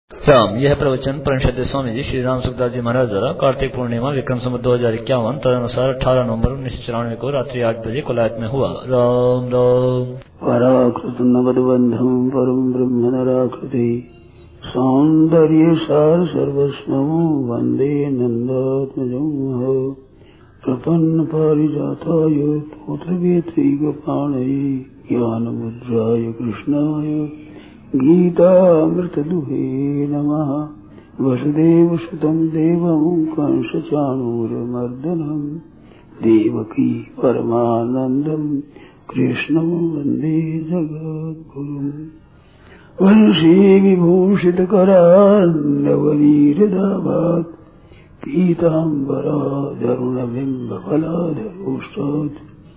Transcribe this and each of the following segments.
राम। यह प्रवचन परमश्रद्धेय स्वामी जी श्री राम सुखदास जी महाराज द्वारा कार्तिक पूर्णिमा विक्रम संवत 2051 तदनुसार 18 नवंबर 1994 को रात्रि 8 बजे कोलायत में हुआ। राम राम। पराकृत नवद्बंधम परम ब्रह्म नराकृति सौंदर्य सार सर्वस्वं वंदे नंदात्मजं प्रपन्न पारिजाताय पुत्रवेत्रैकपाणये ज्ञानमुद्राय कृष्णाय गीतामृतदुहे नमः। वसुदेवसुतं देवं कंसचाणूरमर्दनं देवकी परमानन्दं कृष्णं वन्दे जगद्गुरुम्। वंशी विभूषितकरान्नवनीरदाभात् पीताम्बराधरुणबिम्बफलाधरोष्टात्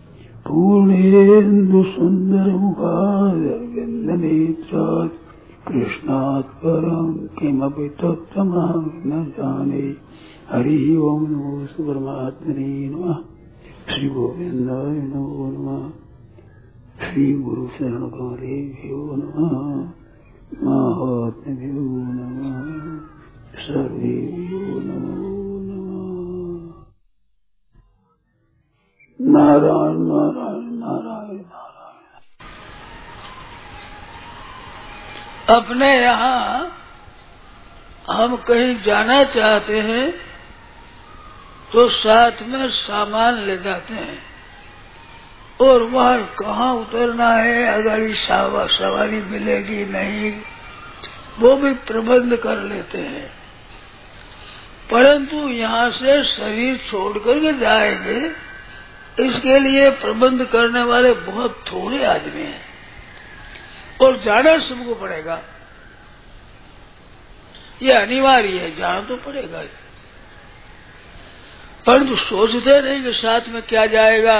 पूर्णेन्दुसुन्दरमुखादरविन्दनेत्रात् कृष्णात् परं किमपि तत्त्वमहं न जाने। हरिः ओं नमो परमात्मने नमः। श्री गोविन्दाय नमो नमः। श्री गुरु शरणकमलेभ्यो नमः। महात्म्यभ्यो नमः। सर्वेभ्यो नमो नमः। नारायण नारायण नारायण नारायण। अपने यहाँ हम कहीं जाना चाहते हैं तो साथ में सामान ले जाते हैं और वहाँ कहाँ उतरना है, अगर सवारी मिलेगी नहीं, वो भी प्रबंध कर लेते हैं। परंतु यहाँ से शरीर छोड़ करके जाएंगे, इसके लिए प्रबंध करने वाले बहुत थोड़े आदमी हैं और जाना सबको पड़ेगा। ये अनिवार्य है, जाना तो पड़ेगा। परंतु सोचते नहीं कि साथ में क्या जाएगा,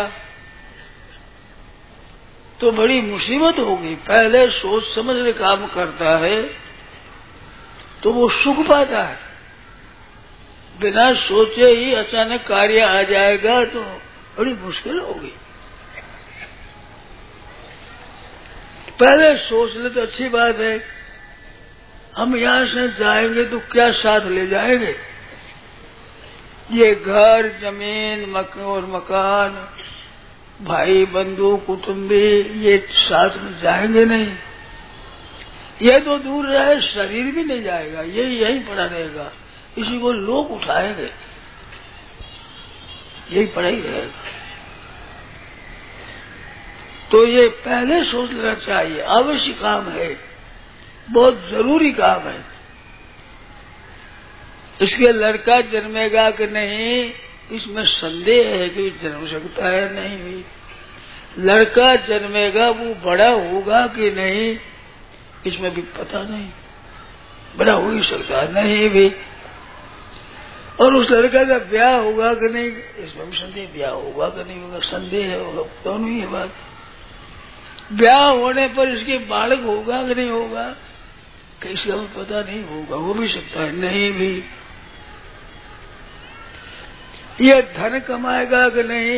तो बड़ी मुसीबत होगी। पहले सोच समझ के काम करता है तो वो सुख पाता है। बिना सोचे ही अचानक कार्य आ जाएगा तो बड़ी मुश्किल होगी। पहले सोच ले तो अच्छी बात है। हम यहाँ से जाएंगे तो क्या साथ ले जाएंगे? ये घर जमीन और मकान, भाई बंधु कुटुंबी, ये साथ में जाएंगे नहीं। ये तो दूर रहे, शरीर भी नहीं जाएगा, ये यहीं पड़ा रहेगा। इसी को लोग उठाएंगे, यही पड़ा ही रहेगा। तो ये पहले सोच लेना चाहिए। अवश्य काम है, बहुत जरूरी काम है। इसके लड़का जन्मेगा कि नहीं, इसमें संदेह है कि जन्म सकता है नहीं भी। लड़का जन्मेगा, वो बड़ा होगा कि नहीं, इसमें भी पता नहीं। बड़ा हो ही सकता है नहीं भी। और उस लड़का का ब्याह होगा कि नहीं, इसमें भी संदेह। ब्याह होगा कि नहीं होगा, संदेह होगा, दोनों ही है बात। ब्याह होने पर इसके बालक होगा कि नहीं होगा, किसी का पता नहीं होगा, हो भी सकता है नहीं भी। ये धन कमाएगा कि नहीं,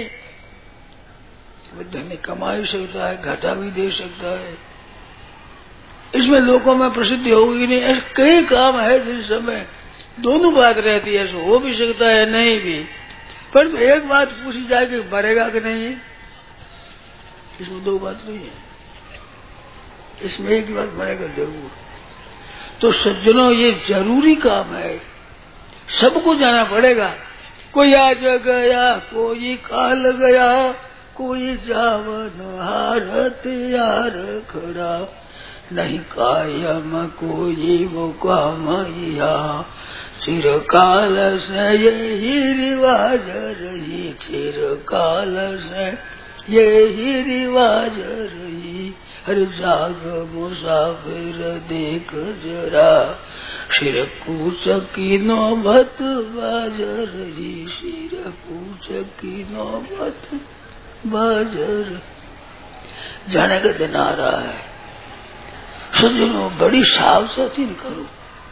धन कमा ही सकता है, घाटा भी दे सकता है। इसमें लोगों में प्रसिद्धि होगी नहीं। ऐसे कई काम है जिस समय दोनों बात रहती है। ऐसा हो भी सकता है नहीं भी। पर एक बात पूछी जाए कि मरेगा कि नहीं, इसमें दो बात नहीं है। इसमें एक बात मरेगा जरूर। तो सज्जनों, ये जरूरी काम है, सबको जाना पड़ेगा। कोई आज गया, कोई काल गया, कोई जावन हारत यार खड़ा, नहीं कायम कोई वो काम या चिरकाल से यही रिवाज रही, चिरकाल से यही रिवाज रही। हर जाग मुसाफिर देख जरा, सिर कूच की नौबत बाज रही, सिर कूच की नौबत बाजर। जाने का दिन आ रहा है सज्जनों, बड़ी सावधानी करो।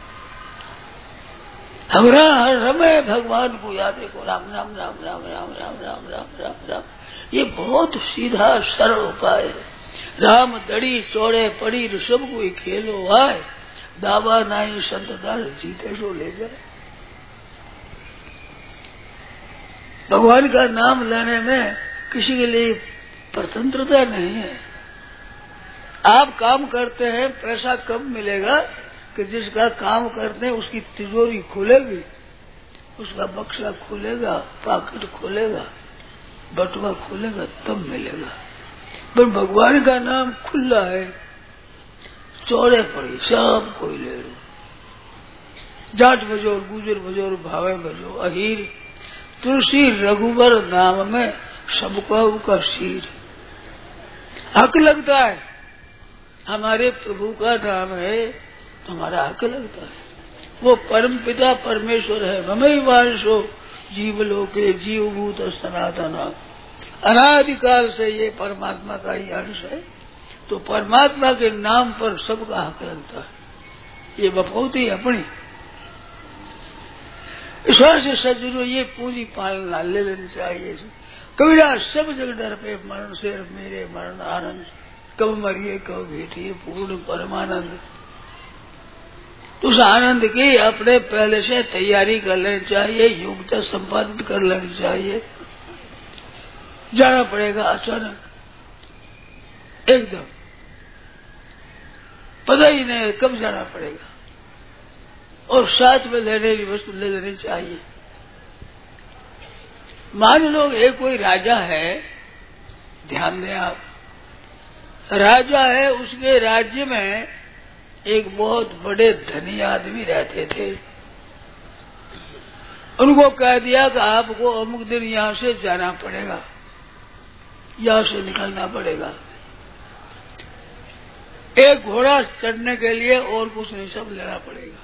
हर समय भगवान को याद रखो। राम राम राम राम राम राम राम राम राम राम। ये बहुत सीधा सरल उपाय है। राम दड़ी चौड़े पड़ी सब कोई खेलो आए, दावा नहीं संत दास जीते सो ले जाए। भगवान का नाम लेने में किसी के लिए स्वतंत्रता नहीं है। आप काम करते हैं, पैसा कब मिलेगा कि जिसका काम करते हैं उसकी तिजोरी खुलेगी, उसका बक्सा खुलेगा, पॉकेट खुलेगा, बटुआ खुलेगा, तब मिलेगा। पर भगवान का नाम खुला है, चौड़े पड़ी सब कोई ले लो। जाट बजो, गुजर बजो, भावे बजो, अहीर तुलसी रघुवर नाम में सबका का शीर। हक लगता है, हमारे प्रभु का नाम है तो हमारा हक लगता है। वो परम पिता परमेश्वर है। ममई वांशो जीवलोके जीवभूत सनातन, अनादिकाल से ये परमात्मा का ही अंश है, तो परमात्मा के नाम पर सबका हक लगता है। ये बपौती अपनी ईश्वर से सज्जनों ये पूरी पालना ले लेनी चाहिए। कबीरा सब जग डर पे मरण से मेरे मरण आनंद, कब मरिए कब भेटिए पूर्ण परमानंद। उस आनंद की अपने पहले से तैयारी कर लेनी चाहिए, योग्यता संपादित कर लेनी चाहिए। जाना पड़ेगा अचानक, एकदम पता ही नहीं कब जाना पड़ेगा, और साथ में लेने की वस्तु ले लेनी चाहिए। मान लो एक कोई राजा है, ध्यान दें आप, राजा है, उसके राज्य में एक बहुत बड़े धनी आदमी रहते थे। उनको कह दिया कि आपको अमुक दिन यहाँ से जाना पड़ेगा, यहाँ से निकलना पड़ेगा। एक घोड़ा चढ़ने के लिए और कुछ नहीं, सब लेना पड़ेगा।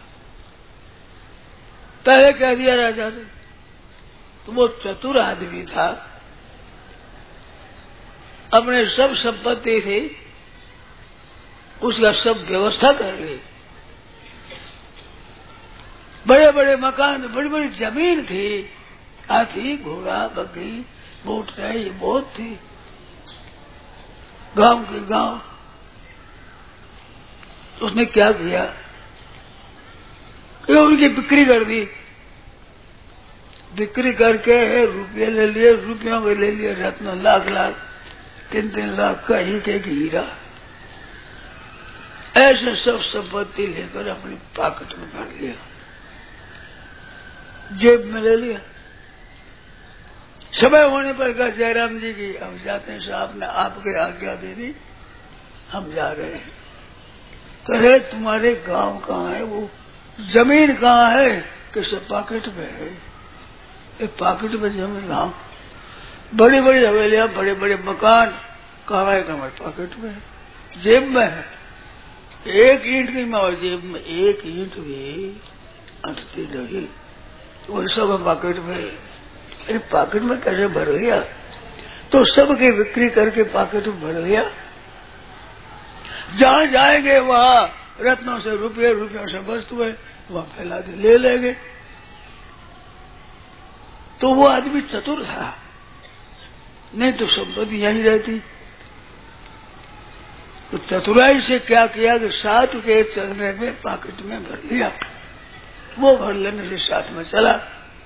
पहले कह दिया राजा ने, तो वो चतुर आदमी था, अपने सब संपत्ति थी उसका सब व्यवस्था कर ली। बड़े बड़े मकान, बड़ी बड़ी जमीन थी, हाथी घोड़ा बग्घी बोट ये बहुत थी, गांव के गांव। तो उसने क्या किया कि उनकी बिक्री कर दी। बिक्री करके रुपये ले लिए, रुपयों के ले लिए रत्न, लाख लाख 3-3 लाख का एक हीरा, ऐसे सब संपत्ति लेकर अपनी पॉकेट में भर लिया, जेब में ले लिया। समय होने पर कहा जयराम जी की हम जाते हैं, साहब ने आपके आज्ञा दे दी, हम जा रहे हैं। कहे तुम्हारे गांव कहाँ है, वो जमीन कहाँ है, कि सब पॉकेट में है। पॉकेट में जमीन, गांव बड़ी बड़ी हवेलियां, बड़े बड़े मकान कहाँ है, हमारे पॉकेट में है, जेब में है। एक ईंट की मार जेब में, एक ईंट भी अटती नहीं, वो सब पॉकेट में। अरे पॉकेट में कैसे भर लिया? तो सबकी बिक्री करके पॉकेट में भर लिया। जहां जाएंगे वहां रत्नों से रुपये, रुपयों से वस्तुएं वहां फैला के ले लेंगे। तो वो आदमी चतुर था, नहीं तो संपत्ति यहीं रहती। तो चतुराई से क्या किया कि साथ के चलने में पॉकेट में भर लिया, वो भर लेने से साथ में चला।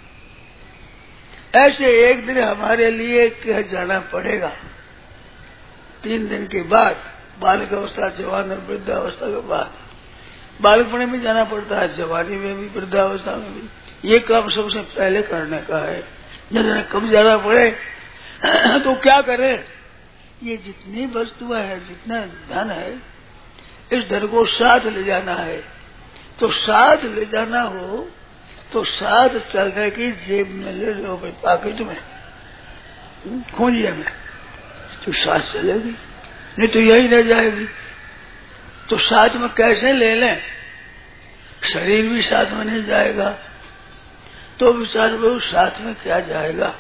ऐसे एक दिन हमारे लिए क्या जाना पड़ेगा, 3 दिन के बाद, बालिक अवस्था, जवान और वृद्धावस्था के बाद। बालकपने में जाना पड़ता है, जवानी में भी, वृद्धावस्था में भी। ये काम सबसे पहले करने का है। जब कब जाना पड़े तो क्या करें? ये जितनी वस्तुएं है, जितना धन है, इस धन को साथ ले जाना है। तो साथ ले जाना हो तो साथ चलने की जेब में ले लो, पॉकेट में, खोजिए में, तो साथ चलेगी, नहीं तो यही रह जाएगी। तो साथ में कैसे ले लें? शरीर भी साथ में नहीं जाएगा, तो विचार में साथ में क्या जाएगा।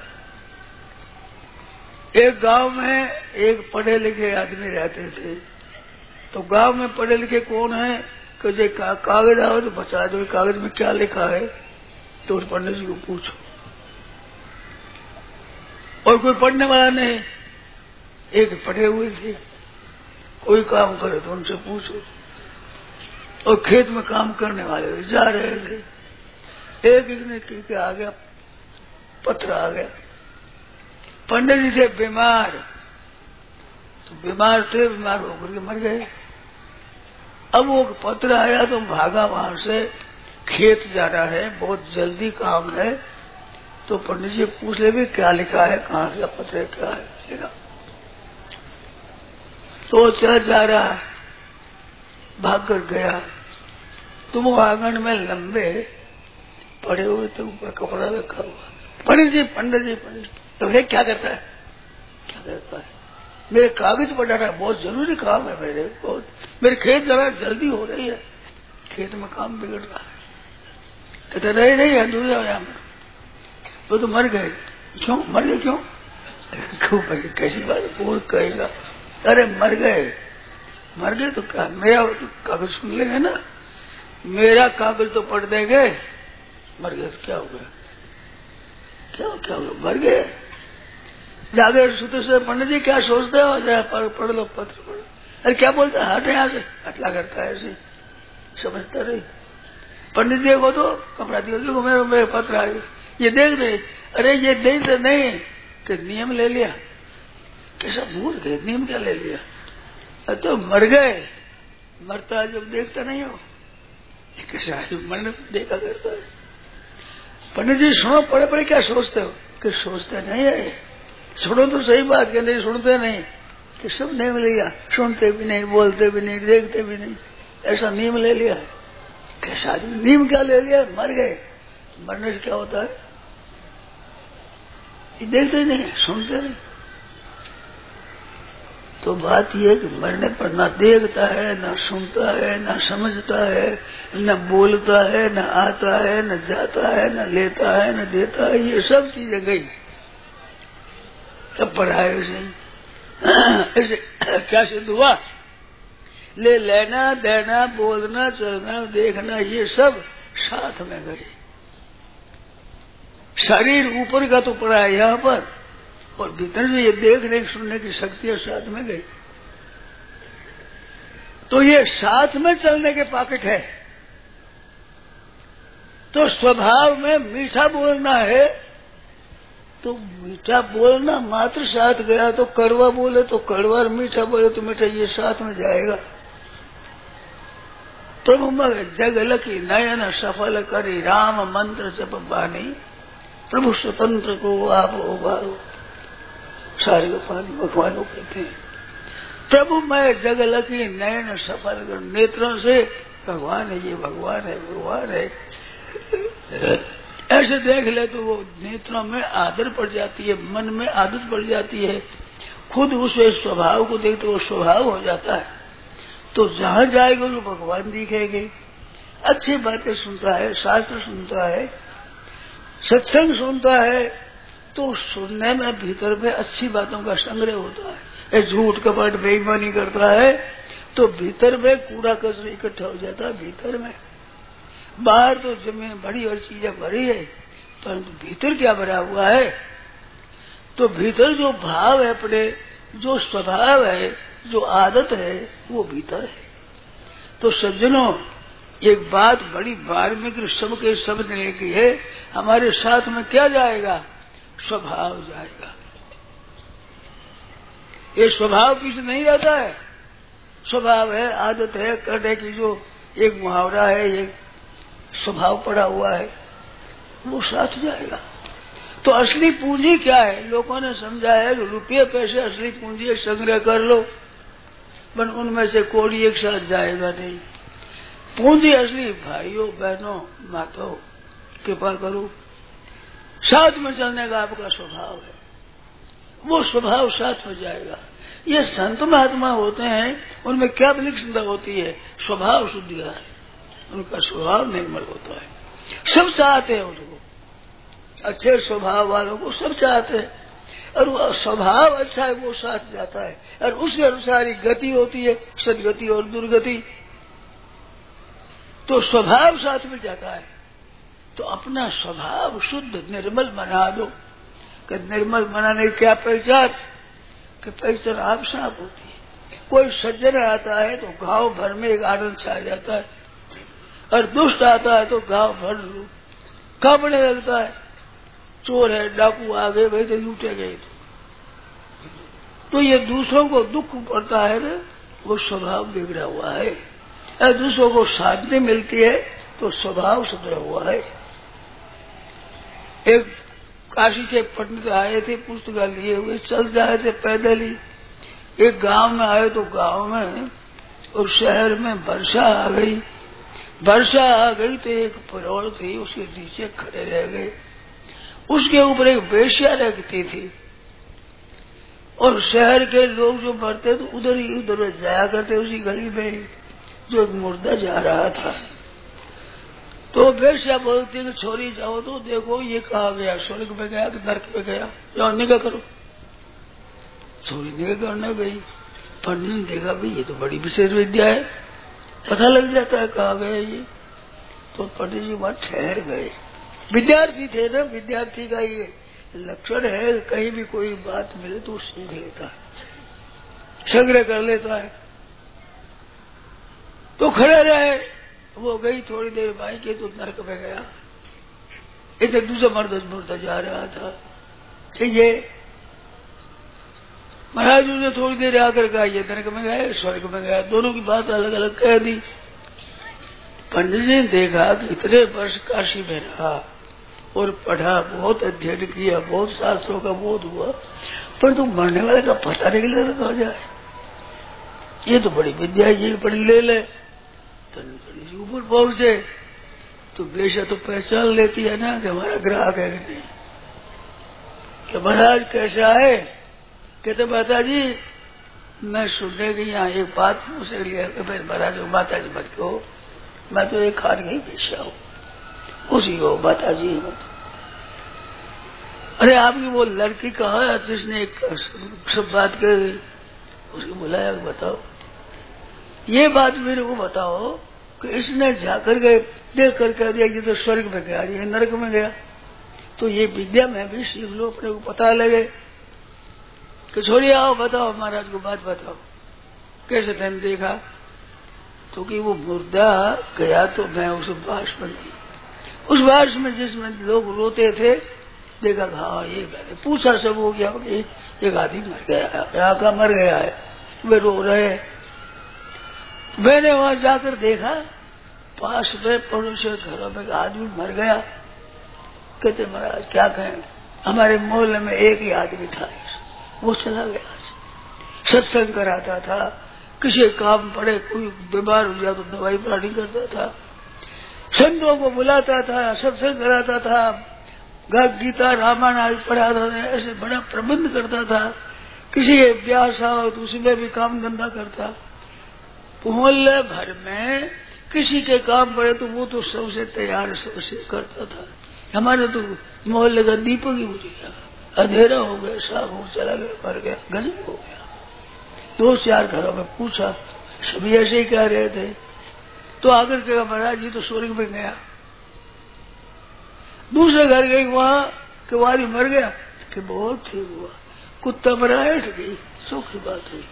एक गांव में एक पढ़े लिखे आदमी रहते थे। तो गांव में पढ़े लिखे कौन है कि जो कागज आओ तो बचा दो, कागज में क्या लिखा है, तो उस पंडित जी को पूछो। और कोई पढ़ने वाला नहीं, एक पढ़े हुए थे, कोई काम करे तो उनसे पूछो। और खेत में काम करने वाले जा रहे थे। एक ने के आ गया, पत्र आ गया। पंडित जी थे बीमार, तो बीमार थे, बीमार होकर के मर गए। अब वो पत्र आया तो भागा वहां से, खेत जा रहा है, बहुत जल्दी काम है। तो पंडित जी पूछ ले भी क्या लिखा है, कहाँ से पत्र है, क्या है लिखा। तो चल जा रहा है, भाग कर गया तो वो आंगन में लंबे पड़े हुए थे, ऊपर कपड़ा रखा हुआ। पंडित जी तो ये क्या करता है, क्या करता है, मेरे कागज बनाना है, बहुत जरूरी काम है मेरे, बहुत मेरे खेत जरा जल्दी हो रही है, खेत में काम बिगड़ रहा है। कहते नहीं दूर जाओ यहाँ में। तो मर गए। क्यों मर गए, क्यों कैसी बात कौन कहेगा, अरे मर गए तो क्या, मेरा तो कागज सुन लेंगे ना, मेरा कागज तो पढ़ देंगे। मर गए तो क्या हो गया, क्या हो गया, मर गए। जागे सुते से पंडित जी क्या सोचते हो, जाए पढ़ लो, पत्र पढ़ो। अरे क्या बोलता है, हट यहाँ से, हटला करता है ऐसे, समझता नहीं। पंडित जी को तो कपड़ा दिया, देखो मेरे पत्र आए, ये देख दे। अरे ये देख तो नहीं कि नियम ले लिया, कैसा मूर्ख है, नियम क्या ले लिया। अरे तो मर गए, मरता जब देखता नहीं हो, कैसा मरने देखा करता है। पंडित जी सुनो, पढ़े पढ़े क्या सोचते हो, कि सोचते नहीं है, सुनो तो सही बात, क्या नहीं सुनते नहीं, कि सब नियम लिया, सुनते भी नहीं, बोलते भी नहीं, देखते भी नहीं, ऐसा नियम ले लिया। कैसा नियम क्या ले लिया, मर गए। मरने से क्या होता है, ये देखते नहीं, सुनते नहीं। तो बात यह है कि मरने पर ना देखता है, ना सुनता है, ना समझता है, न बोलता है, न आता है, न जाता है, न लेता है, न देता है, ये सब चीजें गई। तब पढ़ाए ऐसे क्या सिद्ध हुआ, लेना देना, बोलना, चलना, देखना, ये सब साथ में गए। शरीर ऊपर का तो पड़ा है यहाँ पर, और भीतर में ये देखने सुनने की शक्तियां साथ में गई। तो ये साथ में चलने के पॉकेट है। तो स्वभाव में मीठा बोलना है, तो मीठा बोलना मात्र साथ गया, तो कड़वा बोले तो कड़वा, और मीठा बोले तो मीठा, ये साथ में जाएगा। प्रभु जग लखी नयन सफल करी, राम मंत्र जप बानी, प्रभु स्वतंत्र को आप उबारो। सारे पानी भगवानों कहते हैं, प्रभु मैं जग लखी नयन सफल कर, नेत्रों से भगवान है, ये भगवान है, भगवान है, ऐसे देख ले तो वो नेत्रों में आदर पड़ जाती है, मन में आदत पड़ जाती है, खुद उस स्वभाव को देखते वो स्वभाव हो जाता है। तो जहां जाएगा वो भगवान दिखेंगे। अच्छी बातें सुनता है, शास्त्र सुनता है, सत्संग सुनता है, तो सुनने में भीतर में अच्छी बातों का संग्रह होता है। झूठ कपट बेईमानी करता है तो भीतर में कूड़ा कचरा इकट्ठा हो जाता है भीतर में। बाहर तो जमीन भरी और चीजें भरी है, परंतु भीतर क्या भरा हुआ है, तो भीतर जो भाव है, अपने जो स्वभाव है, जो आदत है, वो भीतर है। तो सज्जनों, एक बात बड़ी वाल्मीकि सबके समझने की है, हमारे साथ में क्या जाएगा, स्वभाव जाएगा। ये स्वभाव पीछे नहीं रहता है, स्वभाव है, आदत है, करने की जो एक मुहावरा है, एक स्वभाव पड़ा हुआ है, वो साथ जाएगा। तो असली पूंजी क्या है, लोगों ने समझा है कि रुपये पैसे असली पूंजी है, संग्रह कर लो, पर उनमें से कोई एक साथ जाएगा नहीं। पूंजी असली भाइयों बहनों माताओं, कृपा करो, साथ में चलने का आपका स्वभाव है, वो स्वभाव साथ में जाएगा। ये संत महात्मा होते हैं, उनमें क्या विलक्षणता होती है, स्वभाव शुद्धि है, उनका स्वभाव निर्मल होता है, सब चाहते हैं उनको, अच्छे स्वभाव वालों को सब चाहते हैं, और वो स्वभाव अच्छा है वो साथ जाता है, और उसके अनुसार ही गति होती है, सदगति और दुर्गति। तो स्वभाव साथ में जाता है, तो अपना स्वभाव शुद्ध निर्मल बना दो। कि निर्मल बनाने की क्या पहचान, कि पहचान आप साफ होती है। कोई सज्जन आता है तो गांव भर में एक आनंद छा जाता है, और दुष्ट आता है तो गांव भर कांपने लगता है। चोर है, डाकू आ गए, भाई तो लूटे गए। तो ये दूसरों को दुख पड़ता है ना, वो स्वभाव बिगड़ा हुआ है। और दूसरों को शांति मिलती है तो स्वभाव सुधरा हुआ है। एक काशी से पंडित आए थे, पुस्तकाल लिए हुए चल जाए थे पैदल ही। एक गांव में आए तो गांव में और शहर में वर्षा आ गई। वर्षा आ गई तो एक परोड़ थी, उसके नीचे खड़े रह गए। उसके ऊपर एक वेश्या रखती थी और शहर के लोग जो मरते तो उधर ही उधर जाया करते उसी गली में जो मुर्दा जा रहा था। तो वेश्या बोलती है कि छोरी जाओ तो देखो ये कहाँ गया, स्वर्ग में गया कि नरक में गया, जाओ निगाह करो। छोरी निगाह करने गई। पंडित ने देखा भाई ये तो बड़ी विशेष विद्या है, पता लग जाता है कहाँ गया ये। तो पंडित जी वहां ठहर गए। विद्यार्थी थे ना, विद्यार्थी का ये लक्षण है, कहीं भी कोई बात मिले तो सीख लेता है, संग्रह कर लेता है। तो खड़े रहे। वो गई थोड़ी देर भाई के तो नरक में गया। एक दूसरा मर्द मुर्दा जा रहा था। ये महाराज ने थोड़ी देर आकर कहा ये नरक में गया, स्वर्ग में गया, दोनों की बात अलग अलग कह दी। पंडित जी ने देखा कि इतने वर्ष काशी में रहा और पढ़ा, बहुत अध्ययन किया, बहुत शास्त्रों का बोध हुआ, परंतु मरने वाले का पता नहीं लगा कहा जाए। ये तो बड़ी विद्या है, ये पढ़ी ले ले। तो ऊपर पहुंचे तो बेशा तो पहचान लेती है ना कि हमारा ग्राहक है कि नहीं। कि महाराज कैसे आए? कहते माता जी मैं सुनने गई यहाँ एक बात मुझसे लिया। महाराज माता जी मत कहो, मैं तो एक खान की बेशा हूँ, उसी को माता जी मत। अरे आपकी वो लड़की कहाँ है जिसने एक सब बात कर उसको बुलाया, बताओ ये बात मेरे को बताओ कि इसने जाकर गए देख कर कह दिया ये तो स्वर्ग में गया, ये नरक में गया। तो ये विद्या में भी सीख लो, अपने को पता लगे कि छोड़िए आओ बताओ महाराज को बात बताओ कैसे तुमने देखा। तो कि वो मुर्दा गया तो मैं उस बास में गई, उस बास में जिसमें लोग रोते थे, देखा हाँ ये मैंने पूछा सब हो गया कि एक आदमी मर गया, यहाँ का मर गया है, वे रो रहे। मैंने वहां जाकर देखा पास में पड़ोसी घरों में आदमी मर गया। कहते महाराज क्या कहें, हमारे मोहल्ले में एक ही आदमी था, वो चला गया। सत्संग कराता था, किसी काम पड़े कोई बीमार हो जाए तो दवाई पानी करता था, संतों को बुलाता था, सत्संग कराता था, गीता रामायण आदि पढ़ाता था, ऐसे बड़ा प्रबंध करता था। किसी के ब्याह शाह तो उसमें भी काम धंधा करता। मोहल्ले भर में किसी के काम पड़े तो वो तो सबसे तैयार सबसे करता था। हमारे तो मोहल्ले का दीपक ही बुझ गया, अंधेरा हो गया, साफ हो चला गया, मर गया, गजब हो गया। 2-4 घरों में पूछा, सभी ऐसे ही कह रहे थे। तो आकर के महाराज जी तो स्वर्ग में गया। दूसरे घर गई वहां कि वो आदमी मर गया कि बहुत ठीक हुआ, कुत्ता मरा हट गई, सुख की बात हुई।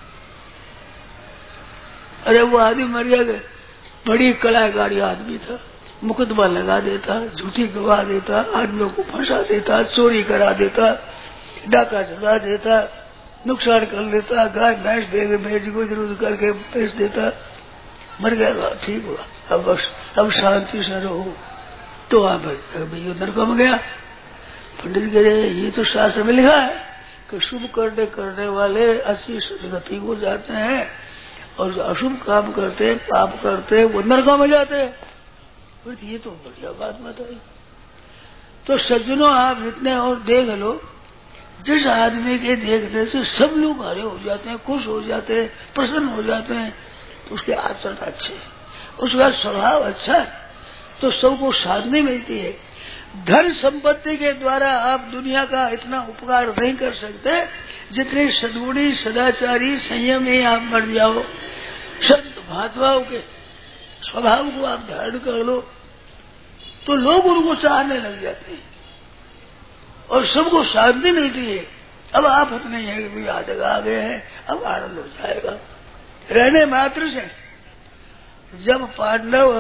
अरे वो आदमी मर गया, बड़ी कलाकारी आदमी था, मुकदमा लगा देता, झूठी गवाह देता, आदमियों को फंसा देता, चोरी करा देता, डाका चला देता, नुकसान कर लेता, गाय भैंस भेज को इधर उधर करके बेच देता। मर गया, ठीक हुआ, अब शांति से रहो। तो आप भैया नरक में गया। पंडित कह रहे ये तो शास्त्र में लिखा है कि शुभ करने वाले अच्छी सदगति हो जाते हैं और जो अशुभ काम करते पाप करते वो नरक में जाते हैं। ये तो बढ़िया बात बताई। तो सज्जनों आप इतने और देख लो, जिस आदमी के देखने से सब लोग हरे हो जाते हैं, खुश हो जाते हैं, प्रसन्न हो जाते हैं, तो उसके आचरण अच्छे हैं, उसका स्वभाव अच्छा है, तो सबको शांति मिलती है। धन संपत्ति के द्वारा आप दुनिया का इतना उपकार नहीं कर सकते जितने सद्गुणी सदाचारी संयमी आप बन जाओ, संत महात्माओं के स्वभाव को आप धारण कर लो तो लोग उनको चाहने लग जाते हैं और सबको शांति मिलती है। अब आफत नहीं है कि भाई आदग आ गए हैं, अब आनंद हो जाएगा रहने मात्र से। जब पांडव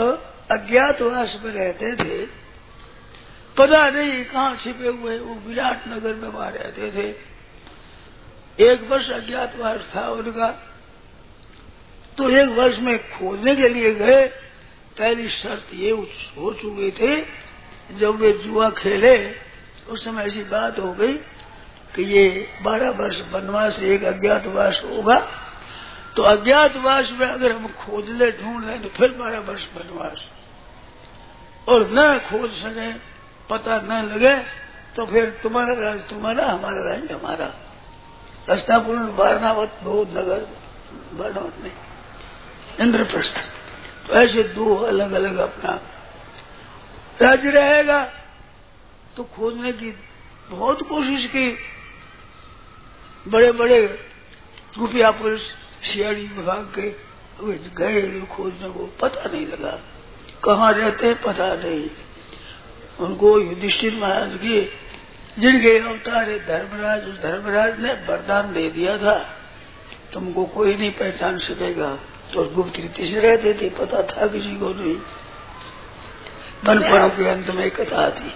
अज्ञातवास में रहते थे, पता नहीं कहाँ छिपे हुए वो विराट नगर में वहां रहते थे। 1 वर्ष अज्ञातवास था उनका। तो 1 वर्ष में खोजने के लिए गए। पहली शर्त ये हो चुके थे, जब वे जुआ खेले उस समय ऐसी बात हो गई कि ये 12 वर्ष वनवास एक अज्ञातवास होगा। तो अज्ञातवास में अगर हम खोज ले ढूंढ लें तो फिर 12 वर्ष वनवास, और न खोज सके, पता न लगे तो फिर तुम्हारा राज तुम्हारा, हमारा राज हमारा। हस्तिनापुर वारणावत 2 नगर, वारणावत में इंद्रप्रस्थ, तो ऐसे 2 अलग अलग अपना राज्य रहेगा। तो खोजने की बहुत कोशिश की, बड़े बड़े खुफिया पुलिस सीआईडी विभाग के गए खोजने को, पता नहीं लगा कहाँ रहते, पता नहीं। उनको युधिष्ठिर महाराज की जिनके अवतार धर्मराज, उस धर्मराज ने वरदान दे दिया था तुमको कोई नहीं पहचान सकेगा। तो गुप्त रीति से रहते थे, पता था किसी को नहीं। वन पर्व के अंत में कथा थी।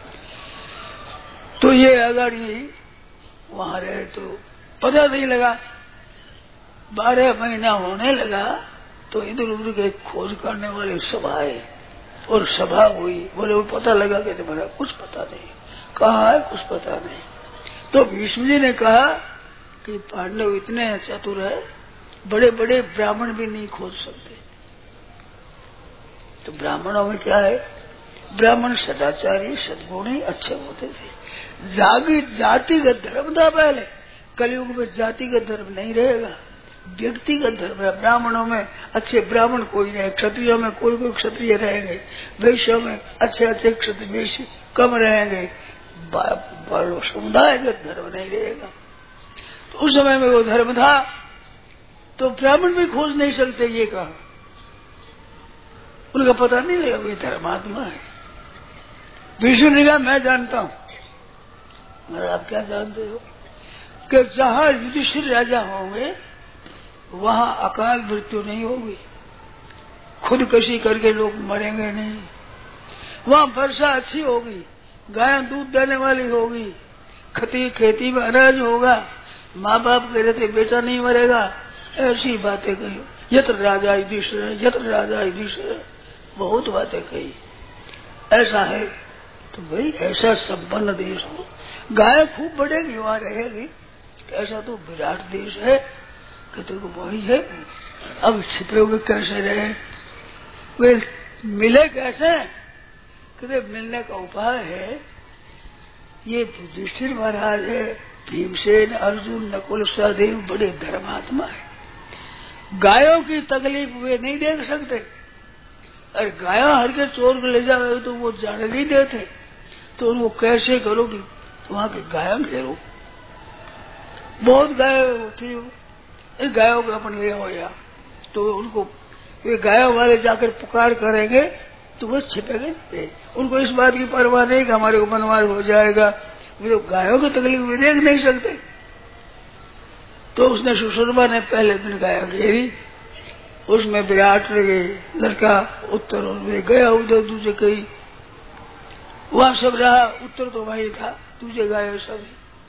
तो ये अगर ये वहां रहे तो पता नहीं लगा। 12 महीना होने लगा तो इधर उधर के खोज करने वाली सभा है, और सभा हुई। बोले वो पता लगा कि तुम्हारा कुछ पता नहीं, कहाँ है कुछ पता नहीं। तो भीष्म जी ने कहा कि पांडव इतने चतुर है, बड़े बड़े ब्राह्मण भी नहीं खोज सकते। तो ब्राह्मणों में क्या है, ब्राह्मण सदाचारी सद्गुणी अच्छे होते थे। जातिगत धर्म था पहले, कलयुग में जातिगत धर्म नहीं रहेगा, व्यक्तिगत धर्म है। ब्राह्मणों में अच्छे ब्राह्मण कोई नहीं, क्षत्रियों में कोई कोई क्षत्रिय रहेंगे, वैश्यों में अच्छे अच्छे क्षत्रिय वैश्य कम रहेंगे, समुदायगत धर्म नहीं रहेगा। तो उस समय में वो धर्म था, तो ब्राह्मण भी खोज नहीं सकते। ये कहा उनका पता नहीं लगा वे धर्मात्मा है। विष्णु ने कहा मैं जानता हूं। मगर आप क्या जानते हो कि जहां युधिष्ठिर राजा होंगे वहां अकाल मृत्यु नहीं होगी, खुदकशी करके लोग मरेंगे नहीं। वहां वर्षा अच्छी होगी, गाय दूध देने वाली होगी, खेती में अनाज होगा, माँ बाप के रहते बेटा नहीं मरेगा। ऐसी बातें कही। यत्र राजा युधिष्ठिर, यत्र राजा युधिष्ठिर, बहुत बातें कही। ऐसा है तो भाई ऐसा संपन्न देश हो, गाय खूब बढ़ेगी वहां रहेगी। ऐसा तो विराट देश है कि तो वही है। अब छिपे हुए कैसे रहे, वे मिले कैसे? कहते मिलने का उपाय है, ये युधिष्ठिर महाराज है, भीमसेन, अर्जुन, नकुल, सहदेव बड़े धर्मात्मा है। गायों की तकलीफ वे नहीं देख सकते। अरे गायों हर के चोर को ले जाओ तो वो जाने नहीं देते, तो उनको कैसे करोगी? वहां के गायों घेरो, बहुत गाय थी, इस गायों को अपन ले हो या तो उनको ये गायों वाले जाकर पुकार करेंगे तो वो छिपेंगे नहीं। उनको इस बात की परवाह नहीं कि हमारे को बनवास हो जाएगा, वे तो गायों की तकलीफ भी देख नहीं सकते। तो उसने सुशर्मा ने पहले दिन गाया घेरी, उसमें विराट लड़का उत्तर में गया, उधर दूसरे कहीं वहां सब रहा, उत्तर तो वही था, दूसरे गाय सब।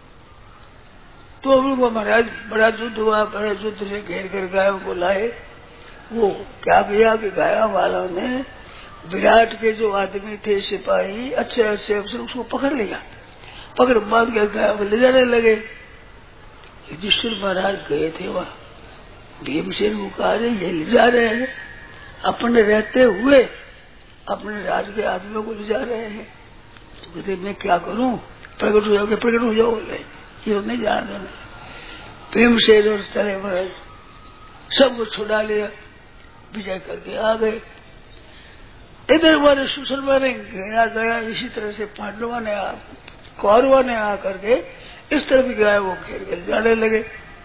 तो उनको महाराज बड़ा युद्ध हुआ, बड़े युद्ध से घेर कर गायों को लाए। वो क्या किया कि गायों वालों ने विराट के जो आदमी थे सिपाही अच्छे अच्छे अफसर उसको पकड़ लिया, पकड़ बांध कर गायों को ले जाने लगे। युधिष्ठिर महाराज गए थे वहां, भीमसेन को कहा ये ले जा रहे हैं, अपने रहते हुए अपने राज के आदमियों को ले जा रहे हैं। तो कहते मैं क्या करूं, प्रकट हो जाओगे, प्रकट हो जाओ, ये नहीं जाना देना। भीमसेन और चले महाराज सबको छुड़ा लिया, विजय करके आ गए। इधर वाले सुशर्मा ने घेरा गया, इसी तरह से पांडवों ने कौरवों ने आकर के इस तरफ गया, वो घेर कर जाने लगे।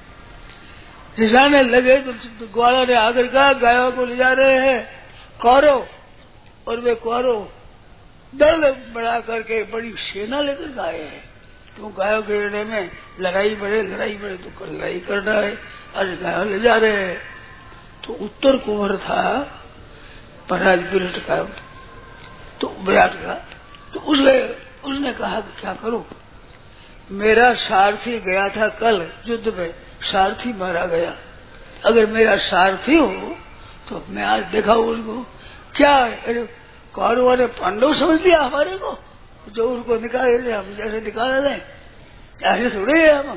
जाने लगे तो ग्वाला ने आकर कहा गायों को ले जा रहे हैं कौरव, और वे कौरव दल बढ़ा करके बड़ी सेना लेकर आए हैं। तो गायों घेरने में लड़ाई बढ़े तो लड़ाई करना है, अरे गायों ले जा रहे हैं। तो उत्तर कुंवर था, महाराज विराट का, तो विराट का, तो उसने कहा कि क्या करो, मेरा सारथी गया था कल युद्ध में, सारथी मारा गया, अगर मेरा सारथी हो तो मैं आज देखा उसको क्या, कौरवों ने पांडव समझ लिया हमारे को, जो उनको निकाले हम जैसे निकाल लें, ऐसे थोड़े है हम,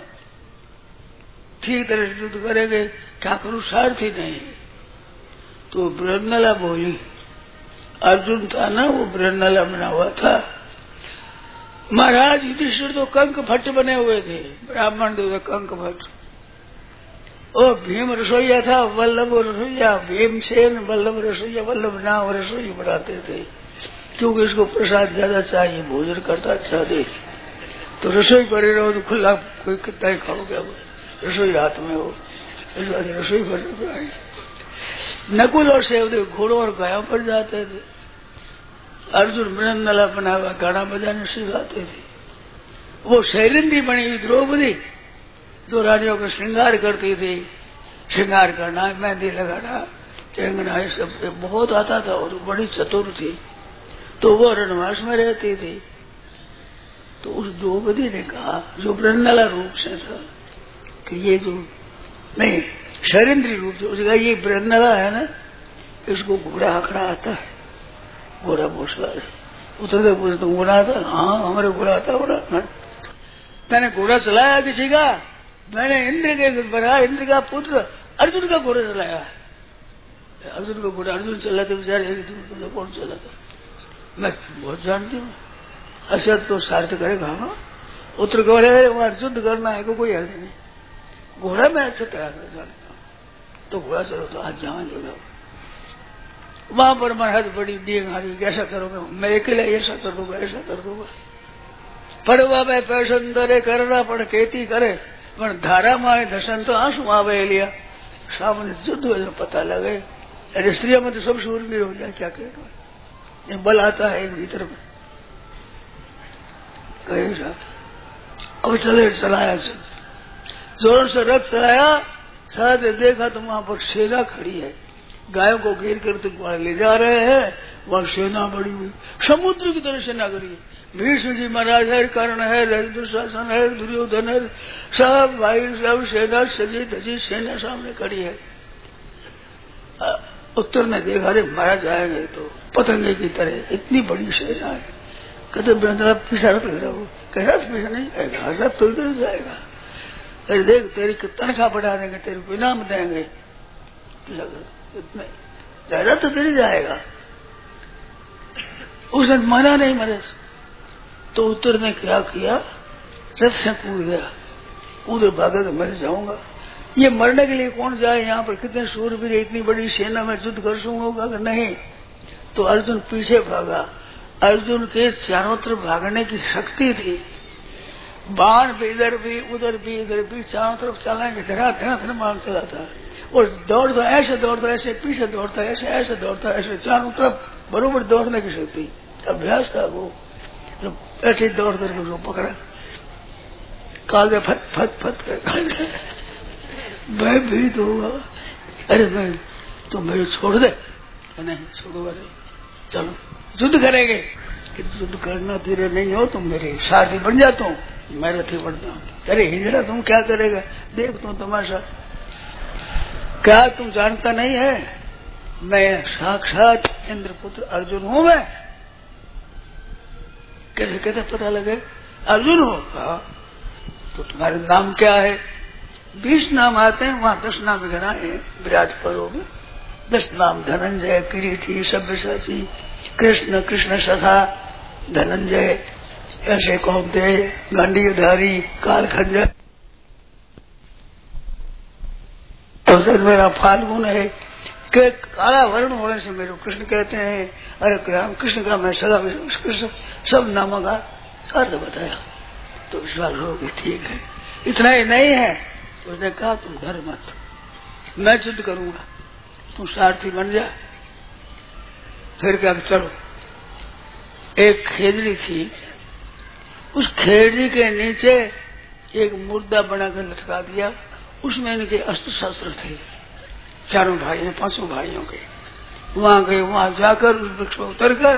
ठीक तरह से युद्ध करेंगे, क्या करूं, सारथी नहीं। तो ब्रह्मला बोली, अर्जुन था ना वो ब्रह्मला बना हुआ था, महाराज युधिष्ठिर तो कंक भट्ट बने हुए थे, ब्राह्मण देव कंक भट्ट, ओ भीम रसोईया था, वल्लभ रसोईया, भीमसेन वल्लभ रसोईया, वल्लभ नाम रसोई बनाते थे, क्योंकि इसको प्रसाद ज्यादा चाहिए, भोजन करता ज्यादा, तो रसोई करे रहो तो खुला कोई कितना ही खाओगे, रसोई हाथ में हो, इस बात रसोई पर। नकुल और सहदेव घोड़ों और गायों पर जाते थे, अर्जुन मृदंगला बना हुआ गाना बजाने सिखाते थे, वो शैलेंद्री बनी हुई द्रौपदी जो रानियों का श्रृंगार करती थी, श्रृंगार करना, मेहंदी लगाना, टेंगना, ये सब बहुत आता था और बड़ी चतुर थी, तो वो रणवास में रहती थी। तो उस द्रौपदी ने कहा, जो ब्रह्मला रूप से था, कि ये जो नहीं शैलेंद्री रूप से, उसने कहा ये ब्रह्मला है ना, इसको घोड़ा हाँकना आता है, घोड़ा भोसला है, उतरते पूछते तुम घोड़ा आता? हाँ हमारे घोड़ा आता, घोड़ा मैंने घोड़ा चलाया किसी का, मैंने इंद्र के बड़ा, इंद्र का पुत्र अर्जुन का घोड़ा चलाया है, अर्जुन का घोड़ा अर्जुन चलाते बेचारे, कौन चलाता, मैं बहुत जानती हूँ, अच्छा तो सार्थ करेगा, हाँ उत्तर घोड़े वहां युद्ध करना है, कोई अर्थ नहीं, घोड़ा मैं अच्छा तरह कर जानता हूँ, तो घोड़ा चलो तो आज जाएंगे लोग, वहां पर महाराज बड़ी डींग हारी, कैसा करोगे, मैं अकेले ऐसा कर दूंगा, ऐसा कर दूंगा, પડવા में पैसन दरे करना पण खेती करे, पण धारा में दर्शन तो आंसू आवे लिया, सामने युद्ध हुए पता लगे, अरे स्त्रियों में तो सब शूरवीर हो जाए, क्या कहे, बल आता है भीतर में, कहे साहब अब चले, चलाया जोर से रथ चलाया, साथ देखा तो वहां पर सेना खड़ी है, गायों को घेर कर तो ले जा रहे हैं, वहां सेना बड़ी हुई, समुद्र की तरह सेना खड़ी है, भीष्म जी महाराज है, कर्ण है, दुशासन है, दुर्योधन है, सब भाई सब सेना सजी धजी सेना सामने खड़ी है। उत्तर ने देखा, अरे महाराज आएंगे तो पतंगे की तरह इतनी बड़ी सेना है, कहते ब्रह्मला पीछा रथ लग रहा हो, कह रहा पीछा नहीं आएगा, रथ तो इधर जाएगा, अरे देख तेरी तनख्वाह बढ़ा देंगे, तेरे को इनाम देंगे, रथ तो इधर जाएगा, उसने माना नहीं मरे, तो उत्तर ने क्या किया, रथ से कूद गया, कूदे भागा तो मैं जाऊंगा, ये मरने के लिए कौन जाए, यहाँ पर कितने शूरवीर, इतनी बड़ी सेना में युद्ध कर सकूंगा कि नहीं, तो अर्जुन पीछे भागा, अर्जुन के चारों तरफ भागने की शक्ति थी, बाण भी इधर भी उधर भी इधर भी चारों तरफ चलाएंगे, धरा धरा धरा मार चला था, और दौड़ता ऐसे पीछे दौड़ता ऐसे दौड़ता ऐसे, चारों तरफ बरोबर दौड़ने की शक्ति, अभ्यास था वो, तो ऐसे दौड़ करके उसको पकड़ा, कागे फट फट फट कर, मैं भी तो होगा, अरे मैं तो मेरे छोड़ दे, नहीं छोड़ूंगा नहीं, चलो युद्ध करेंगे, कि युद्ध करना तेरे नहीं हो, तुम मेरे साथी बन जाता हूँ, मैं रथी बनता हूँ, अरे हिजड़ा तुम क्या करेगा, देख तुम तमाशा, क्या तुम जानता नहीं है, मैं साक्षात इंद्रपुत्र अर्जुन हूँ, मैं कैसे कैसे पता लगे अर्जुन हो, तो तुम्हारे नाम क्या है, 20 नाम आते हैं, वहां 10 नाम गिनाए विराट पर्व में, 10 नाम, धनंजय, किरीटी, सब्यसाची, कृष्ण, कृष्ण सखा, धनंजय, ऐसे कौनते, गांडीधारी, कालखंजर, तो मेरा फाल्गुन है, कि काला वर्ण होने से मेरे कृष्ण कहते हैं, अरे कृष्ण का मैं सदा कृष्ण, सब नामों का अर्थ बताया, तो विश्वास हो कि ठीक है, इतना ही नहीं है, उसने कहा तुम डर मत, मैं युद्ध करूंगा, तुम सारथी बन जा, फिर क्या, चलो एक खेजड़ी थी, उस खेजड़ी के नीचे एक मुर्दा बनाकर लटका दिया, उसमें इनके अस्त्र शस्त्र थे, चारों भाइयों 5 भाइयों के, वहां गए, वहां जाकर उस वृक्ष में उतर कर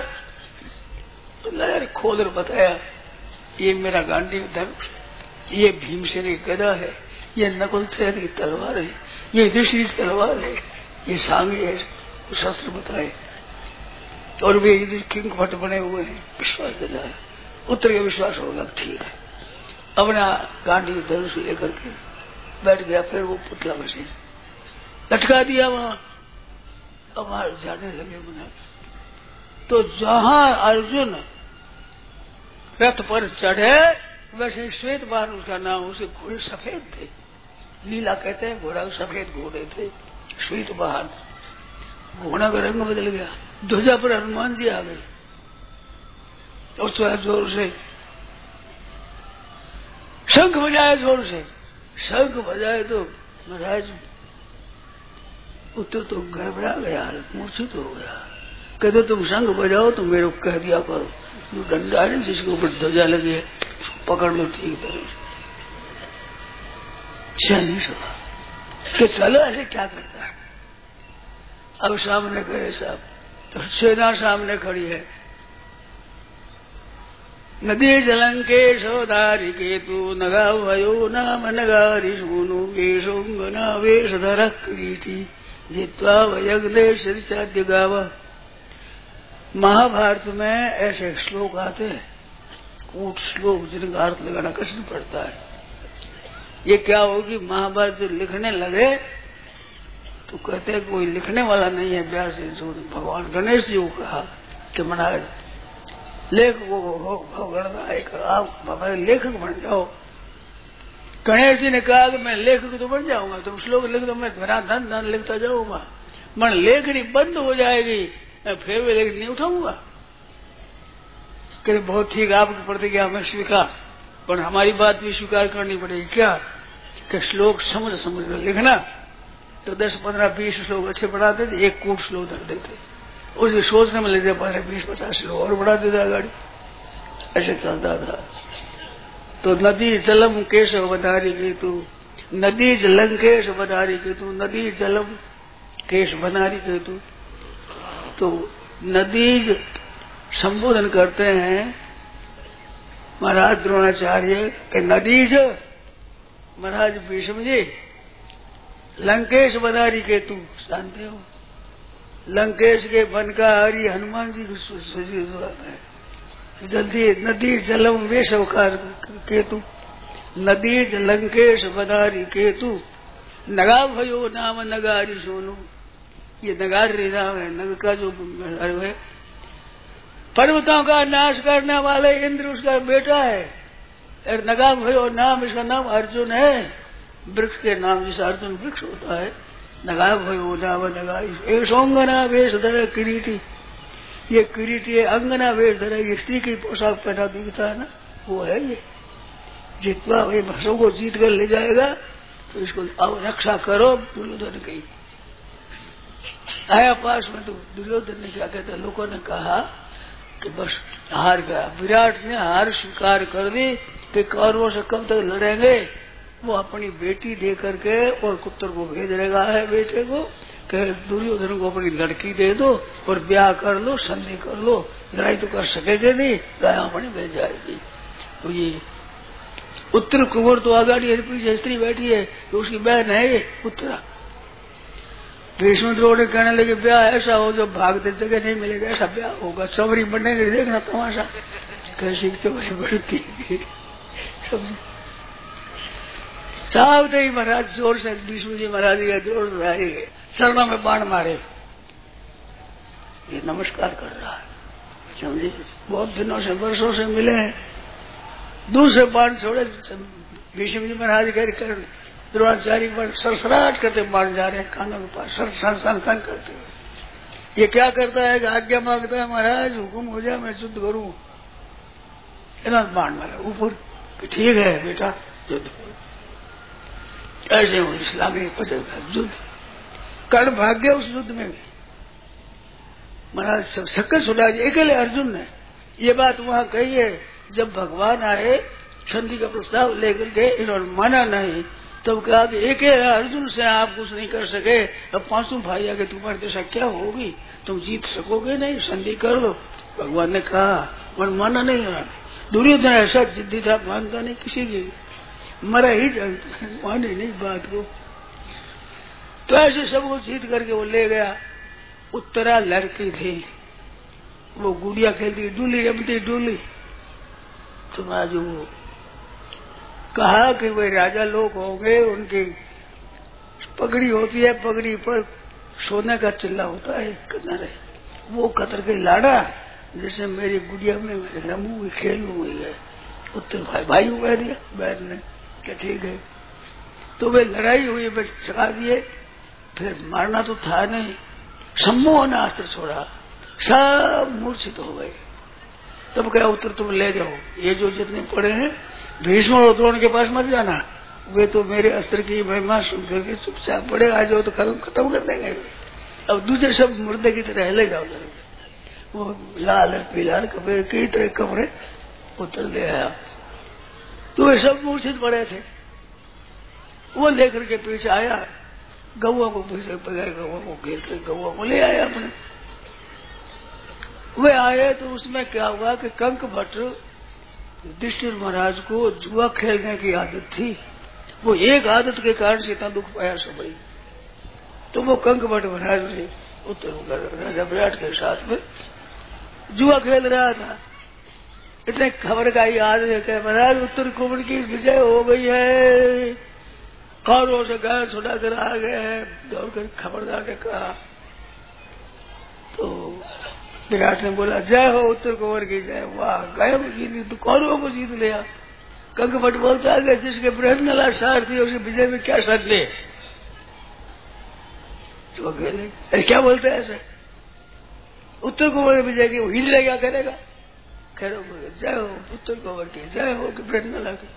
खोद कर बताया, ये मेरा गांडी धनुष, ये भीमसेन की गदा है, ये नकुल सेन की तलवार है, ये युधिष्ठिर की तलवार है, ये सांगी है, शस्त्र बताए। और वे किंग भट्ट बने हुए हैं, विश्वास दिलाया। उतर के विश्वास होगा, ठीक है। अपना गांडी धनुष लेकर के बैठ गया। फिर वो पुतला मशीन लटका दिया वहां। अब जाने लगे मना। तो जहां अर्जुन रथ पर चढ़े, वैसे श्वेत वाहन उसका नाम, उसके घोड़े सफेद थे। नीला कहते हैं घोड़ा, सफेद घोड़े थे, श्वेत वाहन। घोड़ा का रंग बदल गया। ध्वजा पर हनुमान जी आ गए और थोड़ा जोर से शंख बजाए, जोर से शंख बजाए तो महाराज उत्तर तो गड़बड़ा गया, मूर्छित हो गया। कहते तुम शंख बजाओ तो मेरे को कह दिया करो, जो डंडा है जिसके ऊपर ध्वजा लगी है पकड़ लो ठीक तरह से। नहीं सका कि चलो ऐसे क्या करता है। अब सामने गए साहब, तो सेना सामने खड़ी है। नदी जलंकेश धारी केतु नगा भयो नाम नगारी सोनु वेशोंगना वेशधर क्रीटी जित्वा वयग्नेश गावा। महाभारत में ऐसे श्लोक आते हैं, कूट श्लोक, जिनका अर्थ लगाना कष्ट पड़ता है। ये क्या होगी, महाभारत जो लिखने लगे तो कहते हैं कोई लिखने वाला नहीं है। व्यास जी भगवान गणेश जी को कहा कि महाराज लेखक हो गणनायक, आप हमारे लेखक बन जाओ। गणेश जी ने कहा कि मैं लेखक तो बन जाऊंगा, तुम श्लोक लिख दो, मैं धन धन लिखता जाऊंगा, मन लेखनी बंद हो जाएगी, फिर वे लेखनी नहीं उठाऊंगा। कहते बहुत ठीक, आपकी प्रतिज्ञा हमें स्वीकार, पर हमारी बात भी स्वीकार करनी पड़ेगी। क्या कि श्लोक समझ समझ में लिखना। तो 10, 15, 20 श्लोक अच्छे बढ़ाते थे, एक कूट श्लोक धर देते, उसके सोचने में लेते 15, 20, 50 श्लोक और बढ़ा देता गाड़ी। ऐसे चलता था। तो नदी जलम केशव बधारी केतु, नदी जलंकेश बधारी केतु, नदी जलम केश बनारी केतु। तो नदी संबोधन करते हैं महाराज द्रोणाचार्य के नदीज, महाराज भीष्म जी लंकेश बनारी केतु जानते हो, लंकेश के वन का हरि हनुमान जी जल्दी। नदी जलम वेशवकार केतु, नदी लंकेश बनारी केतु नगा भयो नाम नगारी सोनू। ये नगारी नाम है, नग का जो है, पर्वतों का नाश करने वाले इंद्र उसका बेटा है। और नगा भयो नाम, इसका नाम अर्जुन है। वृक्ष के नाम जिसे अर्जुन वृक्ष होता है। नगा भयो नाम नगारी ऐसोंगना वेश धरे किरीटी, ये किरीटी है, अंगना वेश धरे, ये स्त्री की पोशाक पहना दिखता है ना, वो है ये। जितना ये भसों को जीत कर ले जाएगा तो इसको अब रक्षा करो। दुर्योधन की आया पास में, तो दुर्योधन ने क्या कहता, लोगों ने कहा कि बस हार गया। विराट ने हार स्वीकार कर दी कि कौरवों से कब तक लड़ेंगे। वो अपनी बेटी दे करके और पुत्र को भेज रहा है, बेटे को, कि दुर्योधन को अपनी लड़की दे दो और ब्याह कर लो, संधि कर लो, लड़ाई तो कर सकेगे नहीं, गायामणि मिल जाएगी। तो ये उत्तर कुंवर तो आगाड़ी पीछे स्त्री बैठी है, तो उसकी बहन है ये उत्तरा। भीष्म द्रोण कहने लगे ब्याह ऐसा हो जो भागते जगह नहीं मिलेगा, ऐसा ब्याह होगा, चौरी बनेगी, देखना तमाशा कैसी चौरी बढ़ती है। चाहते ही महाराज जोर से भीष्म जी महाराज का जोर से आए, चरणों में बाण मारे। ये नमस्कार कर रहा है, समझे, बहुत दिनों से वर्षों से मिले हैं। दूसरे बाण छोड़े, भीष्म जी महाराज कर द्रोणाचार्य पर सरसराट करते बाण जा रहे हैं, कानों के पास सर सन सन सन करते हुए। ये क्या करता है, आज्ञा मांगता है, महाराज हुक्म हो जाए मैं युद्ध करूं। इन्होंने बाण मारा ऊपर, ठीक है बेटा युद्ध। ऐसे इस्लामी पचल का युद्ध, कर्ण भाग गया उस युद्ध में भी। महाराज शक्कर छुड़ा दिया अकेले अर्जुन ने। ये बात वहां कही है, जब भगवान आए संधि का प्रस्ताव लेकर के, इन्होंने माना नहीं, तब कहा कि एक अर्जुन से आप कुछ नहीं कर सके, अब 5 भाई आगे तुम्हारी दशा क्या होगी। तुम जीत सकोगे नहीं, संधि कर दो। भगवान ने कहा, पर माना नहीं। दुर्योधन ऐसा जिद्दी था, मानता नहीं किसी की, मरा ही माने नहीं बात को। तो ऐसे सबको जीत करके वो ले गया। उत्तरा लड़की थी, वो गुड़िया खेलती, डूली रमती डूली। तो आज वो कहा कि वे राजा लोग होंगे, उनकी पगड़ी होती है, पगड़ी पर सोने का चिल्ला होता है किनारे, वो कतर के लाड़ा जैसे मेरी गुड़िया में रमूंगी खेलूंगी है। उत्तर भाई कह दिया बहन ने, क्या ठीक है। तो वे लड़ाई हुई, बस चका दिए। फिर मारना तो था नहीं, सम्मोह ने अस्त्र छोड़ा, सब मूर्छित हो गए। तब क्या, उत्तर तुम ले जाओ, ये जो जितने पड़े हैं भीष्म और द्रोण के पास मत जाना, वे तो मेरे अस्त्र की महिमा सुन करके चुपचाप पड़े, आ जाओ तो खत्म कर देंगे। अब दूसरे सब मुर्दे की तरह ले जाओ। वो लाल पीला कपड़े कई तरह कपड़े उत्तर ले आया। तो वे सब मूर्छित पड़े थे। वो लेकर के पीछे आया, गौआ को पीछे पकड़, गौआ को घेर कर गौआ को ले आया अपने। वे आए तो उसमें क्या हुआ कि कंक भट्ट युधिष्ठिर महाराज को जुआ खेलने की आदत थी। वो एक आदत के कारण से इतना दुख पाया सबई। तो वो कंक भट्ट महाराज ने उत्तर राजा विराट के साथ में जुआ खेल रहा था। इतने खबर का ही याद है कि महाराज उत्तर कुंवर की विजय हो गई है, कौरवों से गाय छुड़ा कर आ गए हैं। दौड़ कर खबरदार ने कहा। तो विराट ने बोला, जय हो उत्तर कुंवर की जय। वाह, गायों को जीत ली, तो कौरवों को जीत लिया। कंक भट्ट बोलता है, जिसके प्रेरणा सार थी उसकी विजय में क्या सच ले। तो अरे क्या बोलते हैं ऐसे, उत्तर कुंवर विजय की, वो हिल ले क्या करेगा। खैर जय हो उत्तर कुंवर की जय हो कि प्रेरणा की।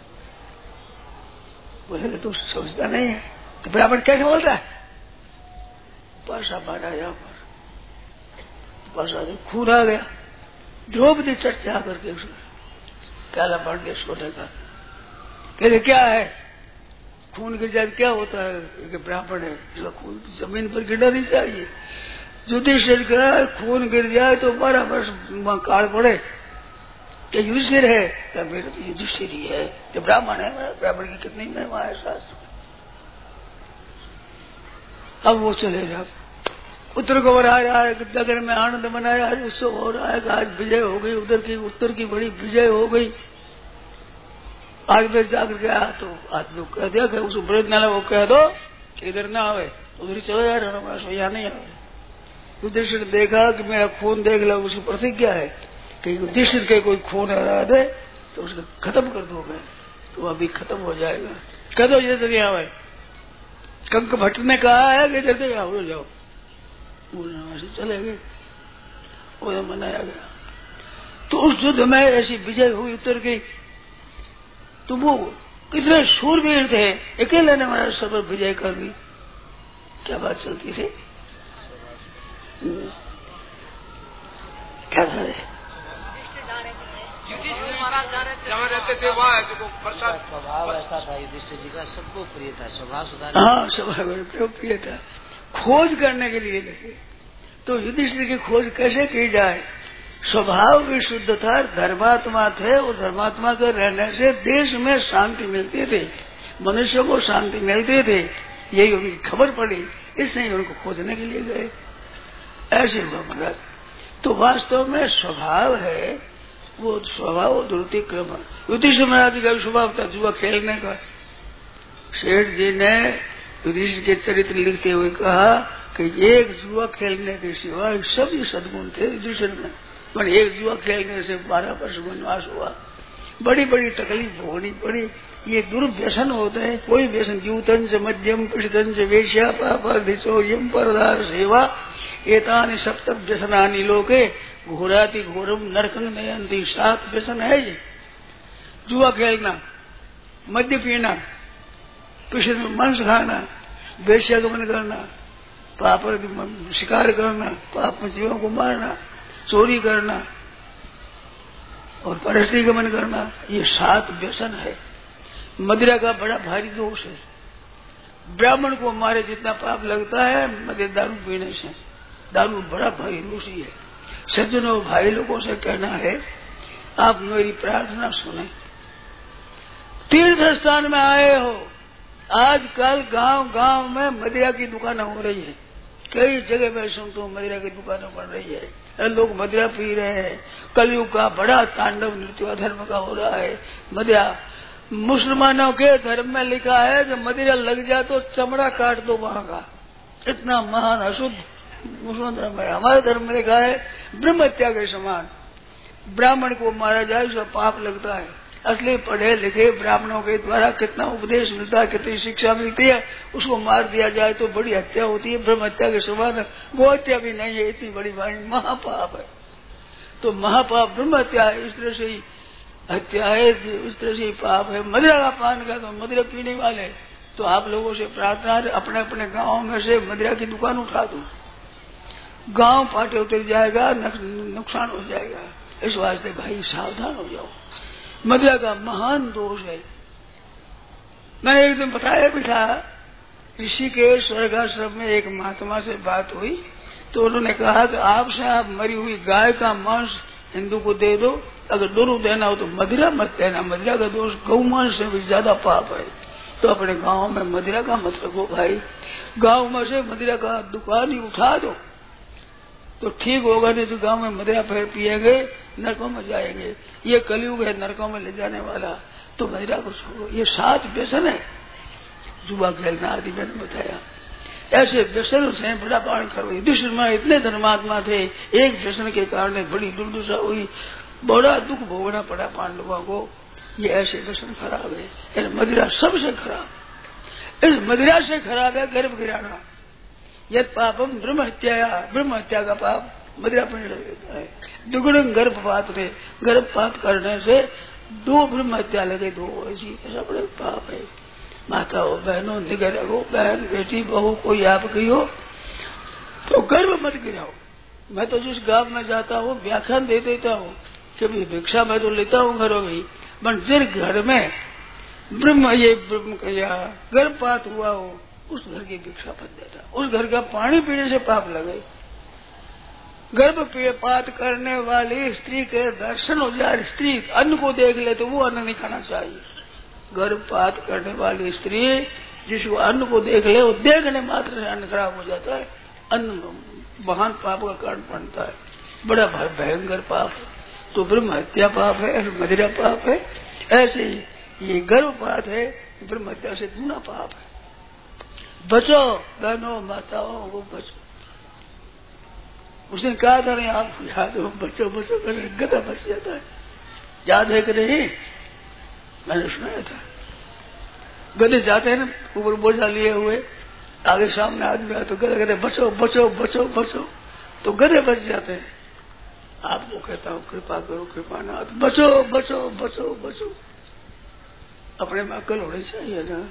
बोले तो समझता नहीं है, तो ब्राह्मण कैसे बोलता है। पासा मारा यहाँ पर, पासा से खून आ गया। द्रौपदी चर्चा करके उसने प्याला बढ़ गया सोने का। कहते क्या है, खून गिर जाए क्या होता है, कि ब्राह्मण है, इसका खून जमीन पर गिरना नहीं चाहिए। युधिष्ठिर का खून गिर जाए तो 12 वर्ष काल पड़े। क्या युधिष्ठिर है, क्या मेरा तो युधिष्ठिर ही है। जो ब्राह्मण है, ब्राह्मण की कितनी महिमा है शास्त्र। अब वो चले जा, उत्तर कुंवर आ रहा है, नगर में आनंद मनाया, आज उत्सव हो रहा है, आज विजय हो गई, उधर की उत्तर की बड़ी विजय हो गई। आज मैं जाकर के आया तो आज लोग कह दिया कि उस ब्रजनाला को कह दो इधर ना आवे, उधर चले जाए रणवास, यहाँ नहीं आवे। युधिष्ठिर ने देखा कि मेरा खून देख लो, उसकी प्रतिज्ञा है कि युधिष्ठिर के कोई खून हरा दे तो उसको खत्म कर दोगे, तो अभी खत्म हो जाएगा। कह दो इधर नहीं आवे। कंक भट्ट ने कहा है कि इधर आओ जाओ, चले गए, वो मनाया गया। तो उस युद्ध में ऐसी विजय हुई उत्तर की। तो वो कितने शूरवीर थे, अकेले ने हमारा सब विजय कर दी। क्या बात चलती थी, क्या था जहाँ रहते थे वहाँ स्वभाव ऐसा था युधिष्ठिर जी का, सबको प्रिय था, स्वभाव सुधार। हाँ, स्वभाव प्रिय था। खोज करने के लिए लगे। तो युधिष्ठिर की खोज कैसे की जाए। स्वभाव भी शुद्ध था, धर्मात्मा थे। वो धर्मात्मा के रहने से देश में शांति मिलती थी, मनुष्य को शांति मिलती थी। यही उनकी खबर पड़ी, इसलिए उनको खोजने के लिए गए। ऐसे हुआ महाराज। तो वास्तव में स्वभाव है, वो स्वभाव दुर्ति क्रम। युधिष्ठिर महाराज का स्वभाव था जुआ खेलने का। सेठ जी ने युधिष्ठिर के चरित्र लिखते हुए कहा कि एक जुआ खेलने के सिवा सभी सद्गुण थे युधिष्ठिर में, पर एक जुआ खेलने से 12 वर्ष वनवास हुआ। बड़ी बड़ी तकलीफ भोगनी पड़ी। ये दुर्व्यसन होते हैं। कोई व्यसन, जूतंच मध्यम पिषतंच वेश्या पापाधिचो यम परदार सेवा एतानि सप्त व्यसनानि लोके घोराति घोरम नरकं नयंती। 7 व्यसन है ये। जुआ खेलना, मद्य पीना, पिछड़ में मांस खाना, वेश्यागमन करना, पाप शिकार करना, पाप में जीवों को मारना, चोरी करना और परस्त्री गमन करना, ये 7 व्यसन है। मदिरा का बड़ा भारी दोष है। ब्राह्मण को मारे जितना पाप लगता है मदिरा दारू पीने से, दारू बड़ा भाई रूसी है। सज्जनों भाई लोगों से कहना है, आप मेरी प्रार्थना सुने। तीर्थ स्थान में आए हो, आजकल गांव गांव में मदिरा की दुकानें हो रही है। कई जगह मैं सुनता हूँ मदिरा की दुकानें बन रही है, लोग मदिरा पी रहे हैं। कलयुग का बड़ा तांडव नृत्य धर्म का हो रहा है। मदिरा मुसलमानों के धर्म में लिखा है कि मदिरा लग जाए तो चमड़ा काट दो वहां का, इतना महान अशुद्ध मुसलमान धर्म है। हमारे धर्म में लिखा है ब्रह्म हत्या के समान, ब्राह्मण को मारा जाए उसका पाप लगता है। असली पढ़े लिखे ब्राह्मणों के द्वारा कितना उपदेश मिलता है, कितनी शिक्षा मिलती है, उसको मार दिया जाए तो बड़ी हत्या होती है। ब्रह्म हत्या के समान गो हत्या भी नहीं है, इतनी बड़ी भाई महापाप है। तो महापाप ब्रह्म हत्या है, इस तरह से ही हत्या है, इस तरह से ही पाप है। मदिरा का पान का तो मदिरा पीने वाले, तो आप लोगों से प्रार्थना है अपने अपने गाँव में से मदिरा की दुकान उठा दो, गांव पाटे उतर जाएगा, नुकसान हो जाएगा। इस वास्ते भाई सावधान हो जाओ, मदिरा का महान दोष है। मैंने एक दिन बताया भी था, ऋषिकेश स्वर्गाश्रम में एक महात्मा से बात हुई तो उन्होंने कहा कि आपसे आप मरी हुई गाय का मांस हिंदू को दे दो, अगर दोनों देना हो तो मदिरा मत देना, मदिरा का दोष गौ मांस से भी ज्यादा पाप है। तो अपने गांव में मदिरा का मत रखो भाई, गांव में से मदिरा का दुकान ही उठा दो तो ठीक होगा, नहीं तो गांव में मदिरा पिएंगे नरकों में जाएंगे। ये कलयुग है नरकों में ले जाने वाला, तो मदिरा को छोड़ो। ये 7 व्यसन है, जुआ खेलना आदि मैंने बताया। ऐसे व्यसन से बड़ा पान करो। युधिष्ठिर में इतने धर्मात्मा थे, एक व्यसन के कारण बड़ी दुर्दशा हुई, बड़ा दुख भोगना पड़ा पांडवों को। ये ऐसे व्यसन खराब है, मदिरा सबसे खराब। इस मदिरा से खराब है गर्भ गिराना। यद पापम ब्रह्म हत्या का पाप मदिरा पर लगता है। दुगुण गर्भपात में, गर्भपात करने से 2 ब्रह्म हत्या लगे, 2 ऐसा बड़े पाप है। माताओं बहनों निगर रखो, बहन बेटी बहू कोई आपकी हो तो गर्भ मत गिराओ। मैं तो जिस गांव में जाता हूँ व्याख्यान दे देता हूँ कि भिक्षा मैं तो लेता हूँ घरों में, पर जिस घर में ब्रह्म गर्भपात हुआ हो उस घर की भिक्षा बन देता, उस घर का पानी पीने से पाप लगे। गर्भपात करने वाली स्त्री के दर्शन हो जाए, स्त्री अन्न को देख ले तो वो अन्न नहीं खाना चाहिए। गर्भपात करने वाली स्त्री जिसको अन्न को देख ले, वो देखने मात्र से अन्न खराब हो जाता है, अन्न महान पाप का कारण बनता है, बड़ा भयंकर पाप। तो ब्रह्म हत्या पाप है, मदिरा पाप है। ऐसे ही ये गर्भपात है, ब्रह्म हत्या से दूना पाप है। बचो बहनों माताओं को बचो। उसने कहा था नहीं आपको याद हो, बचो बचो कर गधा बच जाता है, याद है कि नहीं? मैंने सुनाया था, गधे जाते हैं ना ऊपर बोझा लिए हुए, आगे सामने आदमी आए तो गधे कहते बचो बचो बचो बचो, तो गधे बच जाते हैं। आपको कहता हूँ कृपा करो, कृपा ना तो बचो बचो बचो बचो। अपने में अक्ल होनी चाहिए ना।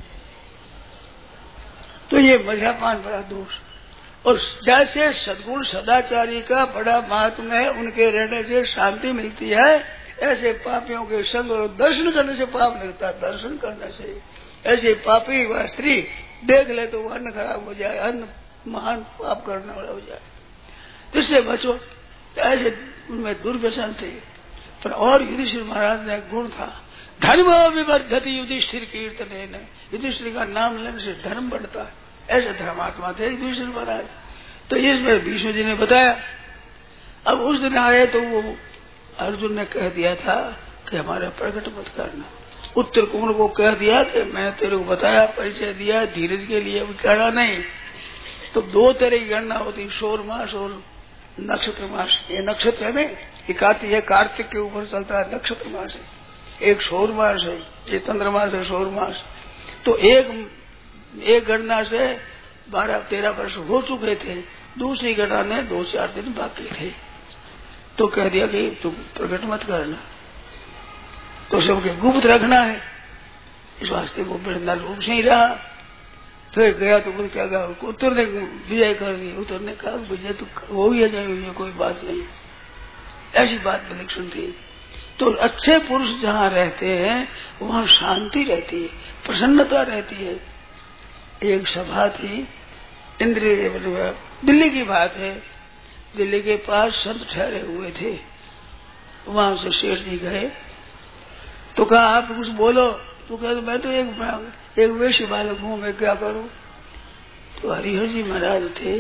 तो ये मदिरापान बड़ा दोष। और जैसे सद्गुण सदाचारी का बड़ा महात्मा है, उनके रहने से शांति मिलती है, ऐसे पापियों के संग और दर्शन करने से पाप लगता है। दर्शन करने से ऐसे पापी व स्त्री देख ले तो अन्न खराब हो जाए, अन्न महान पाप करने वाला हो जाए, इससे बचो। ऐसे उनमें दुर्व्यसन थे। पर और युधिष्ठिर महाराज ने गुण था, धर्म विवर्धति युधिष्ठिर कीर्तन, युधिष्ठिर का नाम लेने से धर्म बढ़ता है। ऐसे धर्मात्मा थे युधिष्ठिर महाराज। तो इसमें भीष्म जी ने बताया। अब उस दिन आए तो वो अर्जुन ने कह दिया था कि हमारे प्रकट मत करना। उत्तर कुमार को कह दिया कि मैं तेरे को बताया, परिचय दिया, धीरज के लिए कहना नहीं। तो 2 तरह की गणना होती, सौर मास और नक्षत्र मास। ये नक्षत्र है ना, ये कार्तिक के ऊपर चलता है, नक्षत्र मास है। एक सौर मास है, ये चंद्रमास है, सौर मास। तो एक गणना से 12-13 वर्ष हो चुके थे, दूसरी गणना में 2-4 दिन बाकी थे। तो कह दिया कि तुम प्रकट मत करना, तो सबके गुप्त रखना है। इस वास्ते वो बड़ा रूप से ही रहा। फिर गया तो क्या कहा, उत्तर ने विजय कर दी। उत्तर ने कहा विजय तो हो ही जाए, कोई बात नहीं। ऐसी बात विलक्षण थी। तो अच्छे पुरुष जहाँ रहते हैं वहाँ शांति रहती है, प्रसन्नता रहती है। एक सभा थी, इंद्र दिल्ली की बात है, दिल्ली के पास संत ठहरे हुए थे, वहां से शेष जी गए तो कहा आप कुछ बोलो। तो कहा मैं तो एक वैश्य बालक हूं, मैं क्या करूं। तो हरिहर जी महाराज थे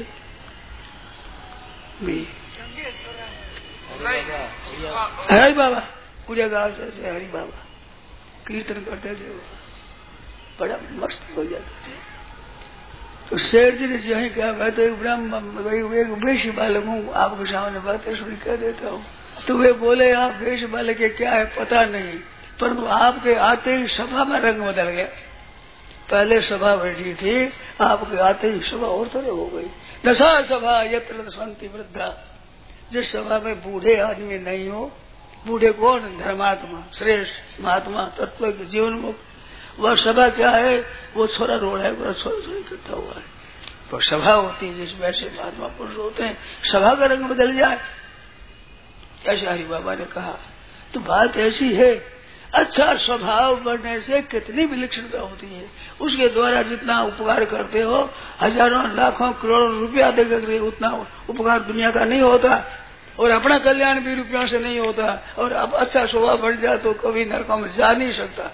हरि बाबा पूजा गांव से हरि बाबा कीर्तन करते थे, बड़ा मस्त हो जाते थे। तो शेर जी ने यही कहा मैं तो एक एक वैश्य बालक हूँ, आपके सामने बातें सुनी कह देता हूँ। तो वे बोले आप वैश्य बालक के क्या है पता नहीं, परंतु आपके आते ही सभा में रंग बदल गया। पहले सभा बैठी थी, आपके आते ही सभा और तरह हो गई। दशा सभा यत्र शांति वृद्धा, जिस सभा में बूढ़े आदमी नहीं हो, बूढ़े कौन, धर्मात्मा, श्रेष्ठ महात्मा, तत्व जीवन मुक्त, वह सभा क्या है, वो छोरा रोड है, पूरा छोरा छोरा इकट्ठा हुआ है। पर सभा होती है जिसमें ऐसे महात्मा पुरुष होते हैं, सभा का रंग बदल जाए, ऐसे हरि बाबा ने कहा। तो बात ऐसी है, अच्छा स्वभाव बनने से कितनी विलक्षणता होती है, उसके द्वारा जितना उपकार करते हो, हजारों लाखों करोड़ों रुपया देकर उतना उपकार दुनिया का नहीं होता, और अपना कल्याण भी रुपयों से नहीं होता। और अब अच्छा स्वभाव बढ़ जाए तो कभी नरकों में जा नहीं सकता।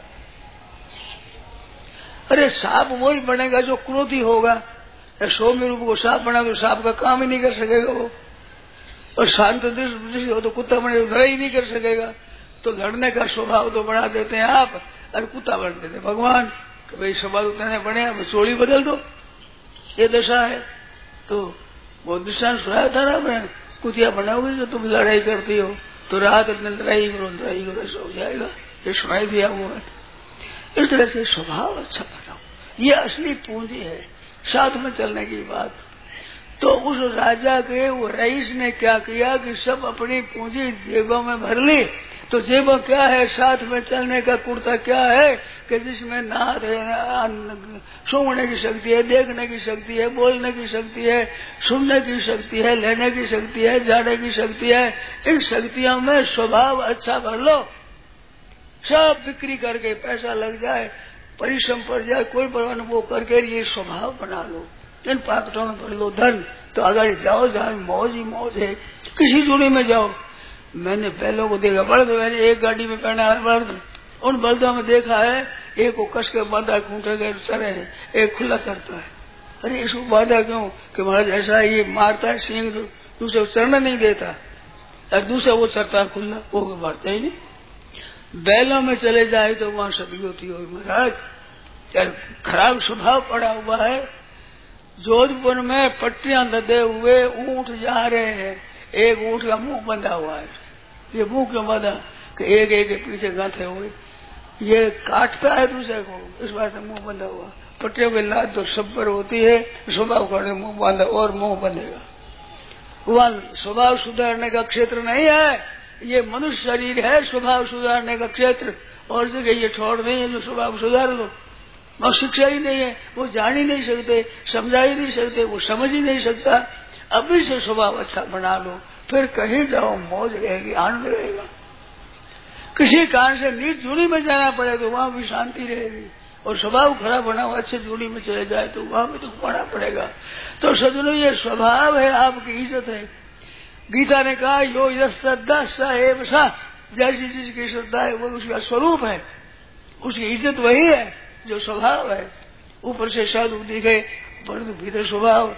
अरे सांप वही बनेगा जो क्रोधी होगा, सौम्य रूप को सांप बना तो सांप का काम ही नहीं कर सकेगा वो, और शांत दृष्टि हो तो कुत्ता बने तो लड़ाई नहीं कर सकेगा। तो लड़ने का स्वभाव तो बढ़ा देते हैं आप, और कुत्ता बन देते भगवान, तो भाई स्वभाव उतने बने अब चोली बदल दो, ये दशा है। तो वो दृष्टांत सुनाया था ना, मैं कुतिया बनाओगी तो तुम लड़ाई करती हो, तो रात अपने लड़ाई करो ऐसा हो जाएगा, ये सुनाई दिया हुआ। इस तरह से स्वभाव अच्छा बनाओ, ये असली पूंजी है साथ में चलने की बात। तो उस राजा के वो रईस ने क्या किया कि सब अपनी पूंजी जेबों में भर ली। तो जेबों क्या है, साथ में चलने का कुर्ता क्या है कि जिसमें नाथ है, सूंघने की शक्ति है, देखने की शक्ति है, बोलने की शक्ति है, सुनने की शक्ति है, लेने की शक्ति है, जाने की शक्ति है। इन शक्तियों में स्वभाव अच्छा भर लो, सब बिक्री करके पैसा लग जाए, परिश्रम पड़ जाए, कोई परवाह न, वो करके ये स्वभाव बना लो, इन पॉकेटों में भर लो धन, तो आगे जाओ, जहाँ मौज ही मौज है। किसी जोड़ी में जाओ, मैंने बैलों को देखा, बल्द मैंने एक गाड़ी में पहना है बल्द, उन बल्दों में देखा है एक को कस के बांधा खूंटे गए चरे है, एक खुला चरता है। अरे इसको बांधा क्यों कि महाराज ऐसा ये मारता है सिंह, दूसरे को चरना नहीं देता, और दूसरा वो चरता है खुला, वो मारता ही नहीं। बैलों में चले जाए तो वहां सदी होती हो महाराज, यार खराब स्वभाव पड़ा हुआ है। जोधपुर में पट्टियां लदे हुए ऊंट जा रहे हैं, एक ऊंट का मुंह बंधा हुआ है। ये मुंह क्यों बंधा कि एक एक के पीछे गांठे हुए, ये काटता है दूसरे को, इस बात से मुंह बंधा हुआ। पट्टियों की लात तो सब पर होती है, स्वभाव करने मुंह बांधा और मुंह बंधेगा। वह स्वभाव सुधारने का क्षेत्र नहीं है, ये मनुष्य शरीर है स्वभाव सुधारने का क्षेत्र, और जगह ये छोड़ नहीं है जो स्वभाव सुधार लो। और शिक्षा ही नहीं है, वो जान ही नहीं सकते, समझा ही नहीं सकते, वो समझ ही नहीं सकता। अभी से स्वभाव अच्छा बना लो, फिर कहीं जाओ मौज रहेगी, आनंद रहेगा। किसी कारण से नीच जोड़ी में जाना पड़े तो वहां भी शांति रहेगी, और स्वभाव खराब बनाओ अच्छे जोड़ी में चले जाए तो वहां भी तो पढ़ना पड़ेगा। तो सजनो ये स्वभाव है, आपकी इज्जत है। गीता ने कहा यो यश्रद्धा स एव सा, जैसी जिसकी श्रद्धा है वो उसका स्वरूप है, उसकी इज्जत वही है जो स्वभाव है। ऊपर से साधु दिखे परंतु भीतर स्वभाव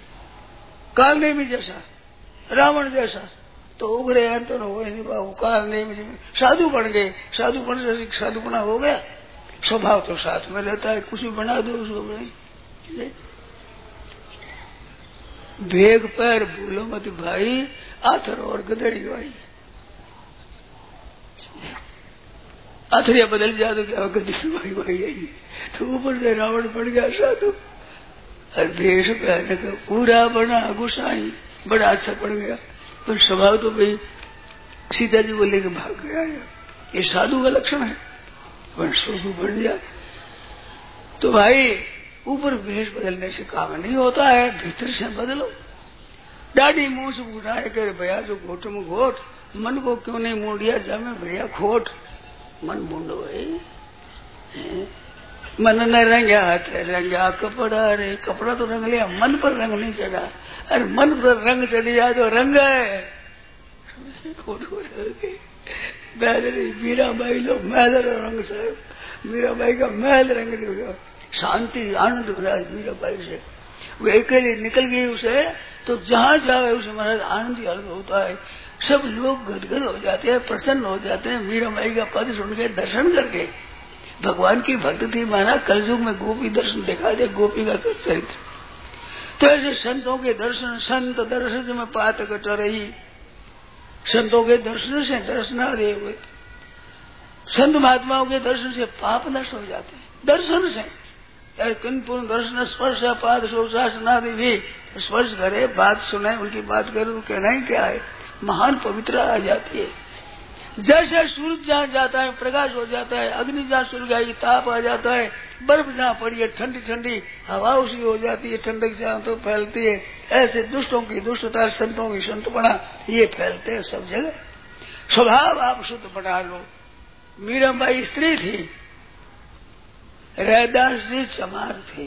काल नहीं जैसा, रावण जैसा, तो उगरे अंतर हो नहीं बाबू, काल नहीं साधु बन गए, साधु बन से साधुपना हो गया। स्वभाव तो साथ में रहता है, कुछ भी बना दो उसको नहीं। भेग पैर भूलो मत भाई, आथर और गदरी भाई, आथरिया बदल जा तो क्या गदरी भाई भाई आई, तो ऊपर से रावण पड़ गया साधु, और भेष पहने का पूरा बना गुस्साई, बड़ा अच्छा पड़ गया। पर स्वभाव तो भाई सीता जी को लेकर भाग गया, ये साधु का लक्षण है, पर साधु बन गया। तो भाई ऊपर भेष बदलने से काम नहीं होता है, भीतर से बदलो। दाढ़ी मुंह से उठाए कर भैया जो घोट में घोट, मन को क्यों नहीं मोड़ दिया जामे भैया खोट, मन बूंदो है। मन न रंगा हाथ रंगा कपड़ा रे, कपड़ा तो रंग लिया, मन पर रंग नहीं चढ़ा। अरे मन पर रंग चढ़ी जाए तो रंग है। मीराबाई लो महल रंग से, मीराबाई का महल रंग दिया, शांति आनंद भरा मीराबाई से। वो अकेले निकल गई उसे, तो जहाँ जाए उसे महाराज आनंद ही आनंद होता है। सब लोग गदगद हो जाते हैं, प्रसन्न हो जाते हैं मीराबाई का पद सुन के, दर्शन करके। भगवान की भक्त थी महाराज, कलयुग में गोपी दर्शन दिखा दे, गोपी का चरित्र। तो ऐसे संतों के दर्शन, संत दर्शन में पात कट रही, संतों के दर्शन से दर्शनादे हुए, संत महात्माओं के दर्शन से पाप नष्ट हो जाते हैं। दर्शन से पूर्ण दर्शन स्पर्श पाद शोशासनादि भी स्पर्श करे, बात सुने, उनकी बात करे तो कहना ही क्या है, महान पवित्रता आ जाती है। जैसे सूरज जहाँ जाता है प्रकाश हो जाता है, अग्नि जहाँ सुल गई ताप आ जाता है, बर्फ जहाँ पड़ी है ठंडी ठंडी हवा उसी हो जाती है, ठंडक जहाँ तो फैलती है। ऐसे दुष्टों की दुष्टता, संतों की संतपना ये फैलते हैं सब जगह। स्वभाव आप शुद्ध बना लो। मीराबाई स्त्री थी, रैदास जी चमार थे।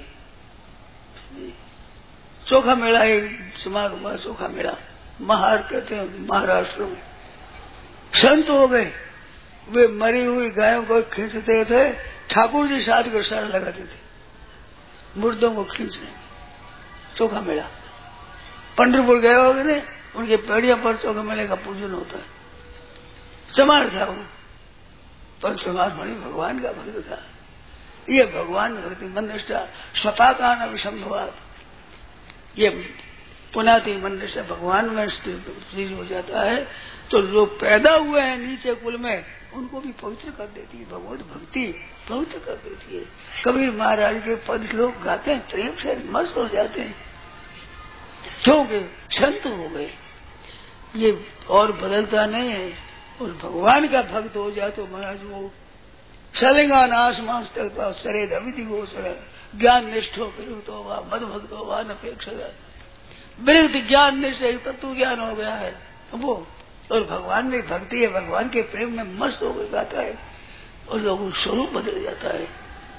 चोखा मेला एक समारोह हुआ, चोखा मेला महार कहते हैं महाराष्ट्र में। संत हो गए, वे मरी हुई गायों को खींचते थे, ठाकुर जी साथ को सर लगाते थे मुर्दों को खींचने। चोखा मेला पंढरपुर गए होगे ने, उनके पेड़ियों पर चोखा मेले का पूजन होता है। चमार था वो, पर चमार मणि भगवान का भक्त था। ये भगवान भक्ति मंदिष्टा स्वपाकान विसंभवात, ये पुनाति मंदिर से भगवान में चीज हो जाता है। तो जो पैदा हुए हैं नीचे कुल में, उनको भी पवित्र कर देती है भगवत भक्ति, पवित्र कर देती है। कबीर महाराज के पद लोग गाते हैं, प्रेम से मस्त हो जाते हैं, क्योंकि संत हो गए। ये और बदलता नहीं है। और भगवान का भक्त हो जाए तो महाराज वो चलेगा नाश मास तक सरेद अविधि हो सर, ज्ञान निष्ठो तो मद भक्त हो अपेक्षा, विरुद्ध ज्ञान निष्ठ तत्व ज्ञान हो गया है वो। और भगवान में भक्ति है, भगवान के प्रेम में मस्त होकर जाता है और लोगों का स्वरूप बदल जाता है।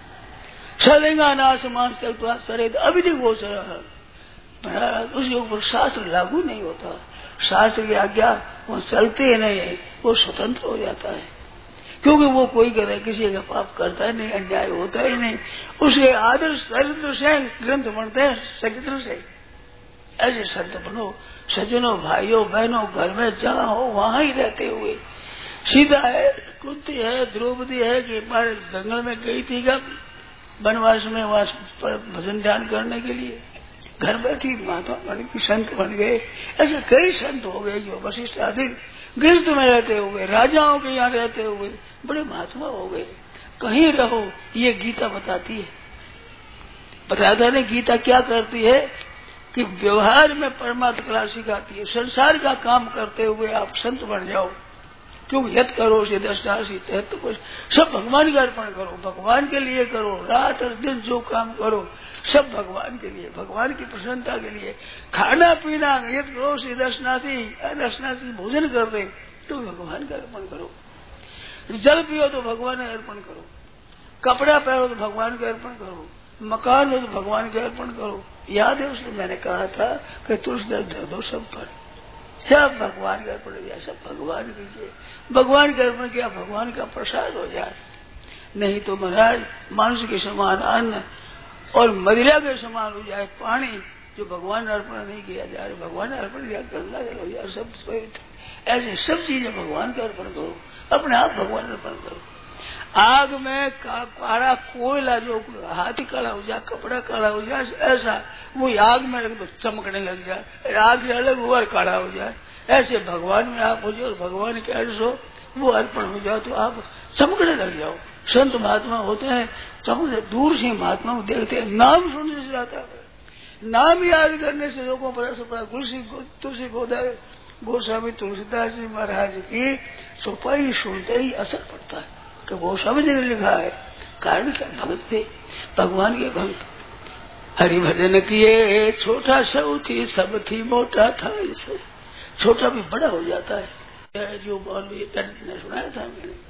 चलेगा नाश मास तक सरेद अविधि हो सर, उसके ऊपर शास्त्र लागू नहीं होता, शास्त्र की आज्ञा वो चलते नहीं है, वो स्वतंत्र हो जाता है। क्योंकि वो कोई करे किसी का पाप करता है नहीं, अन्याय होता ही नहीं। उसके आदर्श चरित्र से ग्रंथ बनते हैं, चरित्र से। ऐसे संत बनो, सज्जनों भाइयों बहनों, घर में जहाँ हो वहाँ ही रहते हुए। सीता है, कुंती है, द्रौपदी है कि हमारे जंगल में गई थी क्या वनवास में, वहां भजन ध्यान करने के लिए, घर बैठी महात्मा बन गई, संत बन गए। ऐसे कई संत हो गए जो वशिष्ठ आदि गृहस्थ में रहते हुए, राजाओं के यहाँ रहते हुए बड़े महात्मा हो गए। कहीं रहो, ये गीता बताती है। बताता नहीं गीता क्या करती है कि व्यवहार में परमात्मा कला सिखाती है। संसार का काम करते हुए आप संत बन जाओ, क्योंकि यत करो से दशनासी तहत कुछ सब भगवान का अर्पण करो, भगवान के लिए करो। रात और दिन जो काम करो सब भगवान के लिए, भगवान की प्रसन्नता के लिए। खाना पीना यत करो से दशनासी भोजन कर दे तो भगवान का अर्पण करो। जल पियो तो भगवान का अर्पण करो, कपड़ा पहनो तो भगवान का अर्पण करो, मकान हो तो भगवान का अर्पण करो। याद है उसमें मैंने कहा था कि तुलसी धर दो सब पर, सब भगवान का अर्पण किया, सब भगवान कीजिए। भगवान का अर्पण किया, भगवान का प्रसाद हो जाए। नहीं तो महाराज मांस के समान अन्न और मदिरा के समान हो जाए पानी, जो भगवान अर्पण नहीं किया जाए। भगवान अर्पण किया गंगा जल हो जाए, सब पवित्र। ऐसे सब चीजें भगवान का अर्पण करो, अपने आप भगवान अर्पण करो। आग में काला कोयला जो हाथी काला हो जाए, कपड़ा काला हो जाए, ऐसा वो आग में रख दो चमकने लग जाए, आग से अलग हुआ काला हो जाए। ऐसे भगवान में आप हो जाओ, भगवान के अर्ज हो वो अर्पण हो जाओ तो आप चमकने लग जाओ। संत महात्मा होते हैं चमकने, दूर से महात्मा को देखते हैं, नाम सुनने से जाता है, नाम याद करने से लोगों पर असर पड़ा। तुलसी गोस्वामी तुलसीदास जी महाराज की चौपाई सुनते ही असर पड़ता है कि गोस्वामी जी ने लिखा है। कारण क्या, भक्त थे, भगवान के भक्त। हरि भजन किए छोटा सब थी, सब थी मोटा था, छोटा भी बड़ा हो जाता है। जो ने सुनाया था मैंने,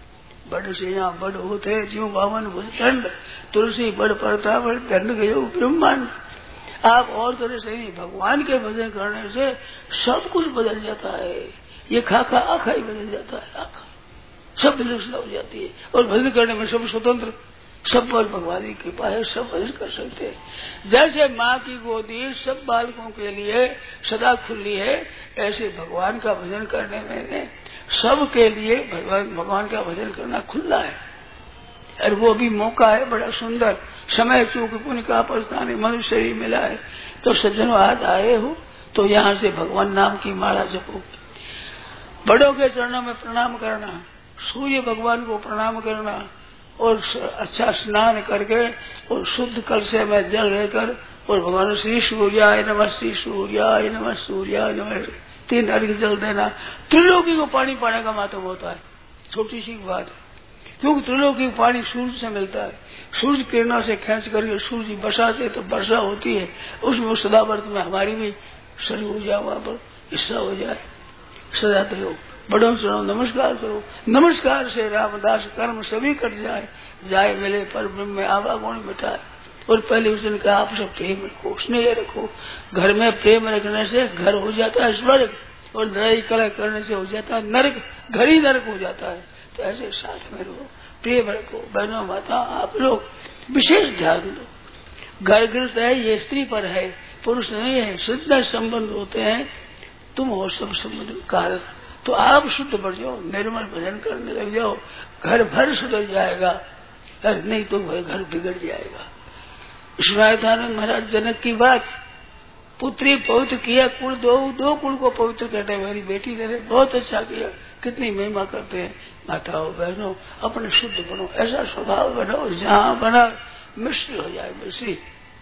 बड़ से यहाँ बड़ होते ज्यों बावन भुज दंड, तुलसी बड़ पड़ता बड़ दंड गयो ब्रह्मांड। आप और तरह से नहीं, भगवान के भजन करने से सब कुछ बदल जाता है। ये खाखा आखा ही बदल जाता है, आखा सब विलक्षणता हो जाती है। और भजन करने में सब स्वतंत्र, सब पर भगवान की कृपा है, सब भजन कर सकते हैं। जैसे माँ की गोदी सब बालकों के लिए सदा खुली है, ऐसे भगवान का भजन करने में सबके लिए भगवान का भजन करना खुला है। और वो भी मौका है बड़ा सुंदर, समय चूक पुण्य का पछताने मनुष्य ही मिला है। तो सज्जनों आज आए हो तो यहाँ से भगवान नाम की माला जपो, बड़ों के चरणों में प्रणाम करना, सूर्य भगवान को प्रणाम करना, और अच्छा स्नान करके और शुद्ध कलश में जल लेकर और भगवान श्री सूर्याय नमः, श्री सूर्याय नमः, सूर्याय नमः 3 अर्घ्य जल देना। त्रिलोकी को पानी पाने का महत्व होता है, छोटी सी बात है, क्योंकि त्रिलोकी पानी सूर्य से मिलता है। सूर्य किरणों से खींच करके सूर्य बरसाते तो वर्षा होती है, उसमें सदावर्त में हमारी भी शरीर हो जाए, वहां पर हिस्सा हो जाए। सदाते हो बड़ों चरणों नमस्कार करो, नमस्कार से रामदास कर्म सभी कट जाए, जाए मिले पर ब्रह्म में आवागुण मिटाए। और पहले उसने कहा आप सब प्रेम रखो, स्नेह रखो। घर में प्रेम रखने से घर हो जाता है स्वर्ग, और लड़ाई कलह करने से हो जाता है नरक, घर ही नरक हो जाता है। तो ऐसे साथ में रहो, प्रेम रखो। बहनों माता आप लोग विशेष ध्यान दो, घर गृहस्थ है ये स्त्री पर है, पुरुष नहीं है। शुद्ध संबंध होते हैं, तुम हो सब संबंध कारक। तो आप शुद्ध बढ़ जाओ, निर्मल भजन करने लग जाओ, घर भर सुधर जाएगा, नहीं तो वह घर बिगड़ जाएगा। सुनाया था ने महाराज जनक की बात, पुत्री पवित्र किया कुल, दो कुल को पवित्र करने मेरी बेटी ने बहुत अच्छा किया। कितनी महिमा करते हैं माताओं बहनों, अपने शुद्ध बनो, ऐसा स्वभाव बनाओ जहाँ बना मिश्री हो जाए, मिश्री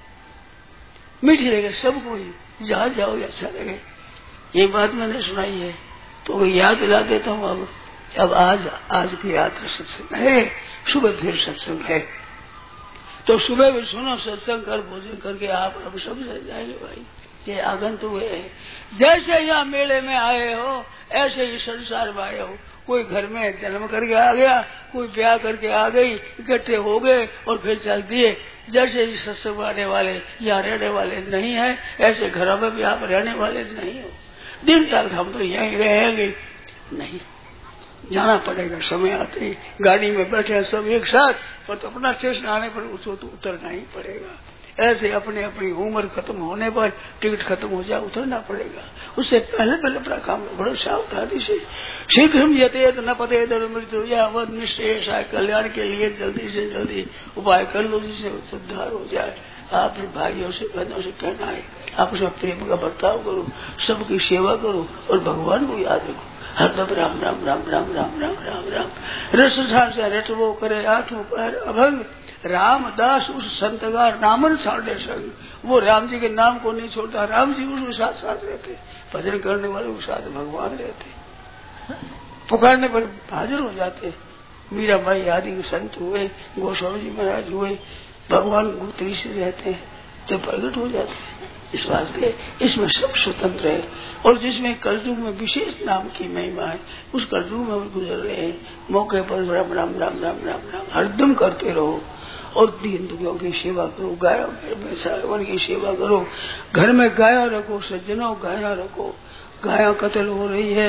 मीठी लगे सबको ही, जहाँ जाओ अच्छा लगे। ये बात मैंने सुनाई है तो याद दिला देता हूँ। अब आज की यात्रा सत्संग है, सुबह फिर सत्संग है, तो सुबह भी सुनो सत्संग कर भोजन करके आप अब सब चल जाएंगे भाई। ये आगंतुक है, जैसे यहाँ मेले में आए हो ऐसे ही संसार में आए हो। कोई घर में जन्म करके आ गया, कोई ब्याह करके आ गई, इकट्ठे हो गए और फिर चल दिए। जैसे ही सत्संग आने वाले यहाँ रहने वाले नहीं है, ऐसे घरों में भी आप रहने वाले नहीं हो। दिन तक हम तो यहीं रहेंगे नहीं, जाना पड़ेगा। समय आते ही गाड़ी में बैठे सब एक साथ, पर तो अपना स्टेशन आने पर उसको तो उतरना ही पड़ेगा। ऐसे अपने अपनी उम्र खत्म होने पर टिकट खत्म हो जाए उतरना पड़ेगा। उससे पहले पहले अपना काम बड़ो सावधानी से, शीघ्र यतेत न पतेत मृत्यु यावत निश्चेष है। कल्याण के लिए जल्दी से जल्दी उपाय कर लो जिससे उद्धार हो जाए। आप भाइयों से बहनों से कहना है, आप उसमें प्रेम का बर्ताव करो, सबकी सेवा करो और भगवान को याद रखो। हरदम राम राम राम राम राम राम राम राम। रसधार से रटवो करे आठों पैर अभंग, रामदास उस संत का नामन छाड़े संग। वो राम जी के नाम को नहीं छोड़ता, राम जी उसके साथ साथ रहते, भजन करने वाले उसके साथ भगवान रहते, पुकारने पर हाजिर हो जाते। मीरा भाई आदि संत हुए, गोस्वामी जी महाराज हुए, भगवान गुप्तरी से रहते हैं तो प्रकट हो जाते हैं। इस वास्ते इसमें सब स्वतंत्र है। और जिसमें कलयुग में विशेष नाम की महिमा है, उस कलयुग में गुजर रहे हैं, मौके पर राम राम राम राम राम राम हरदम करते रहो। और दीन दुखियों की सेवा करो, गायों में सावन की सेवा करो, घर में गायों रखो, सज्जनों गायों रखो। गायों कत्ल हो रही है,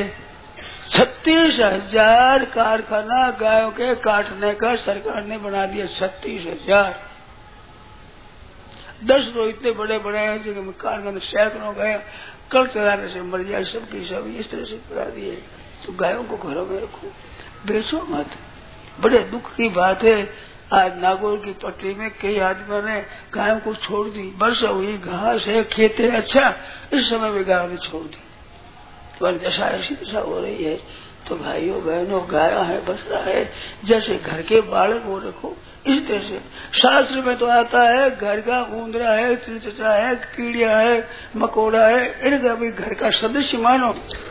36,000 कारखाना गायों के काटने का सरकार ने बना दिया। 36,000, 10 तो इतने बड़े बड़े हैं जो कारखाने सैकड़ों गाय कल चलाने से मर जाए, सबकी सब इस तरह से करा दिए। तो गायों को घरों में रखो, बेचो मत। बड़े दुख की बात है, आज नागौर की पट्टी में कई आदमियों ने गायों को छोड़ दी। वर्षा हुई, घास है, खेत है, अच्छा, इस समय भी गायों ने छोड़ दी। तो दशा ऐसी दशा हो रही है। तो भाइयों बहनों, गाया है, बछड़ा है, जैसे घर के बालक को रखो, इस तरह से। शास्त्र में तो आता है घर का ऊंदरा है, त्रिचटा है, कीड़िया है, मकोड़ा है, इनका भी घर का सदस्य मानो।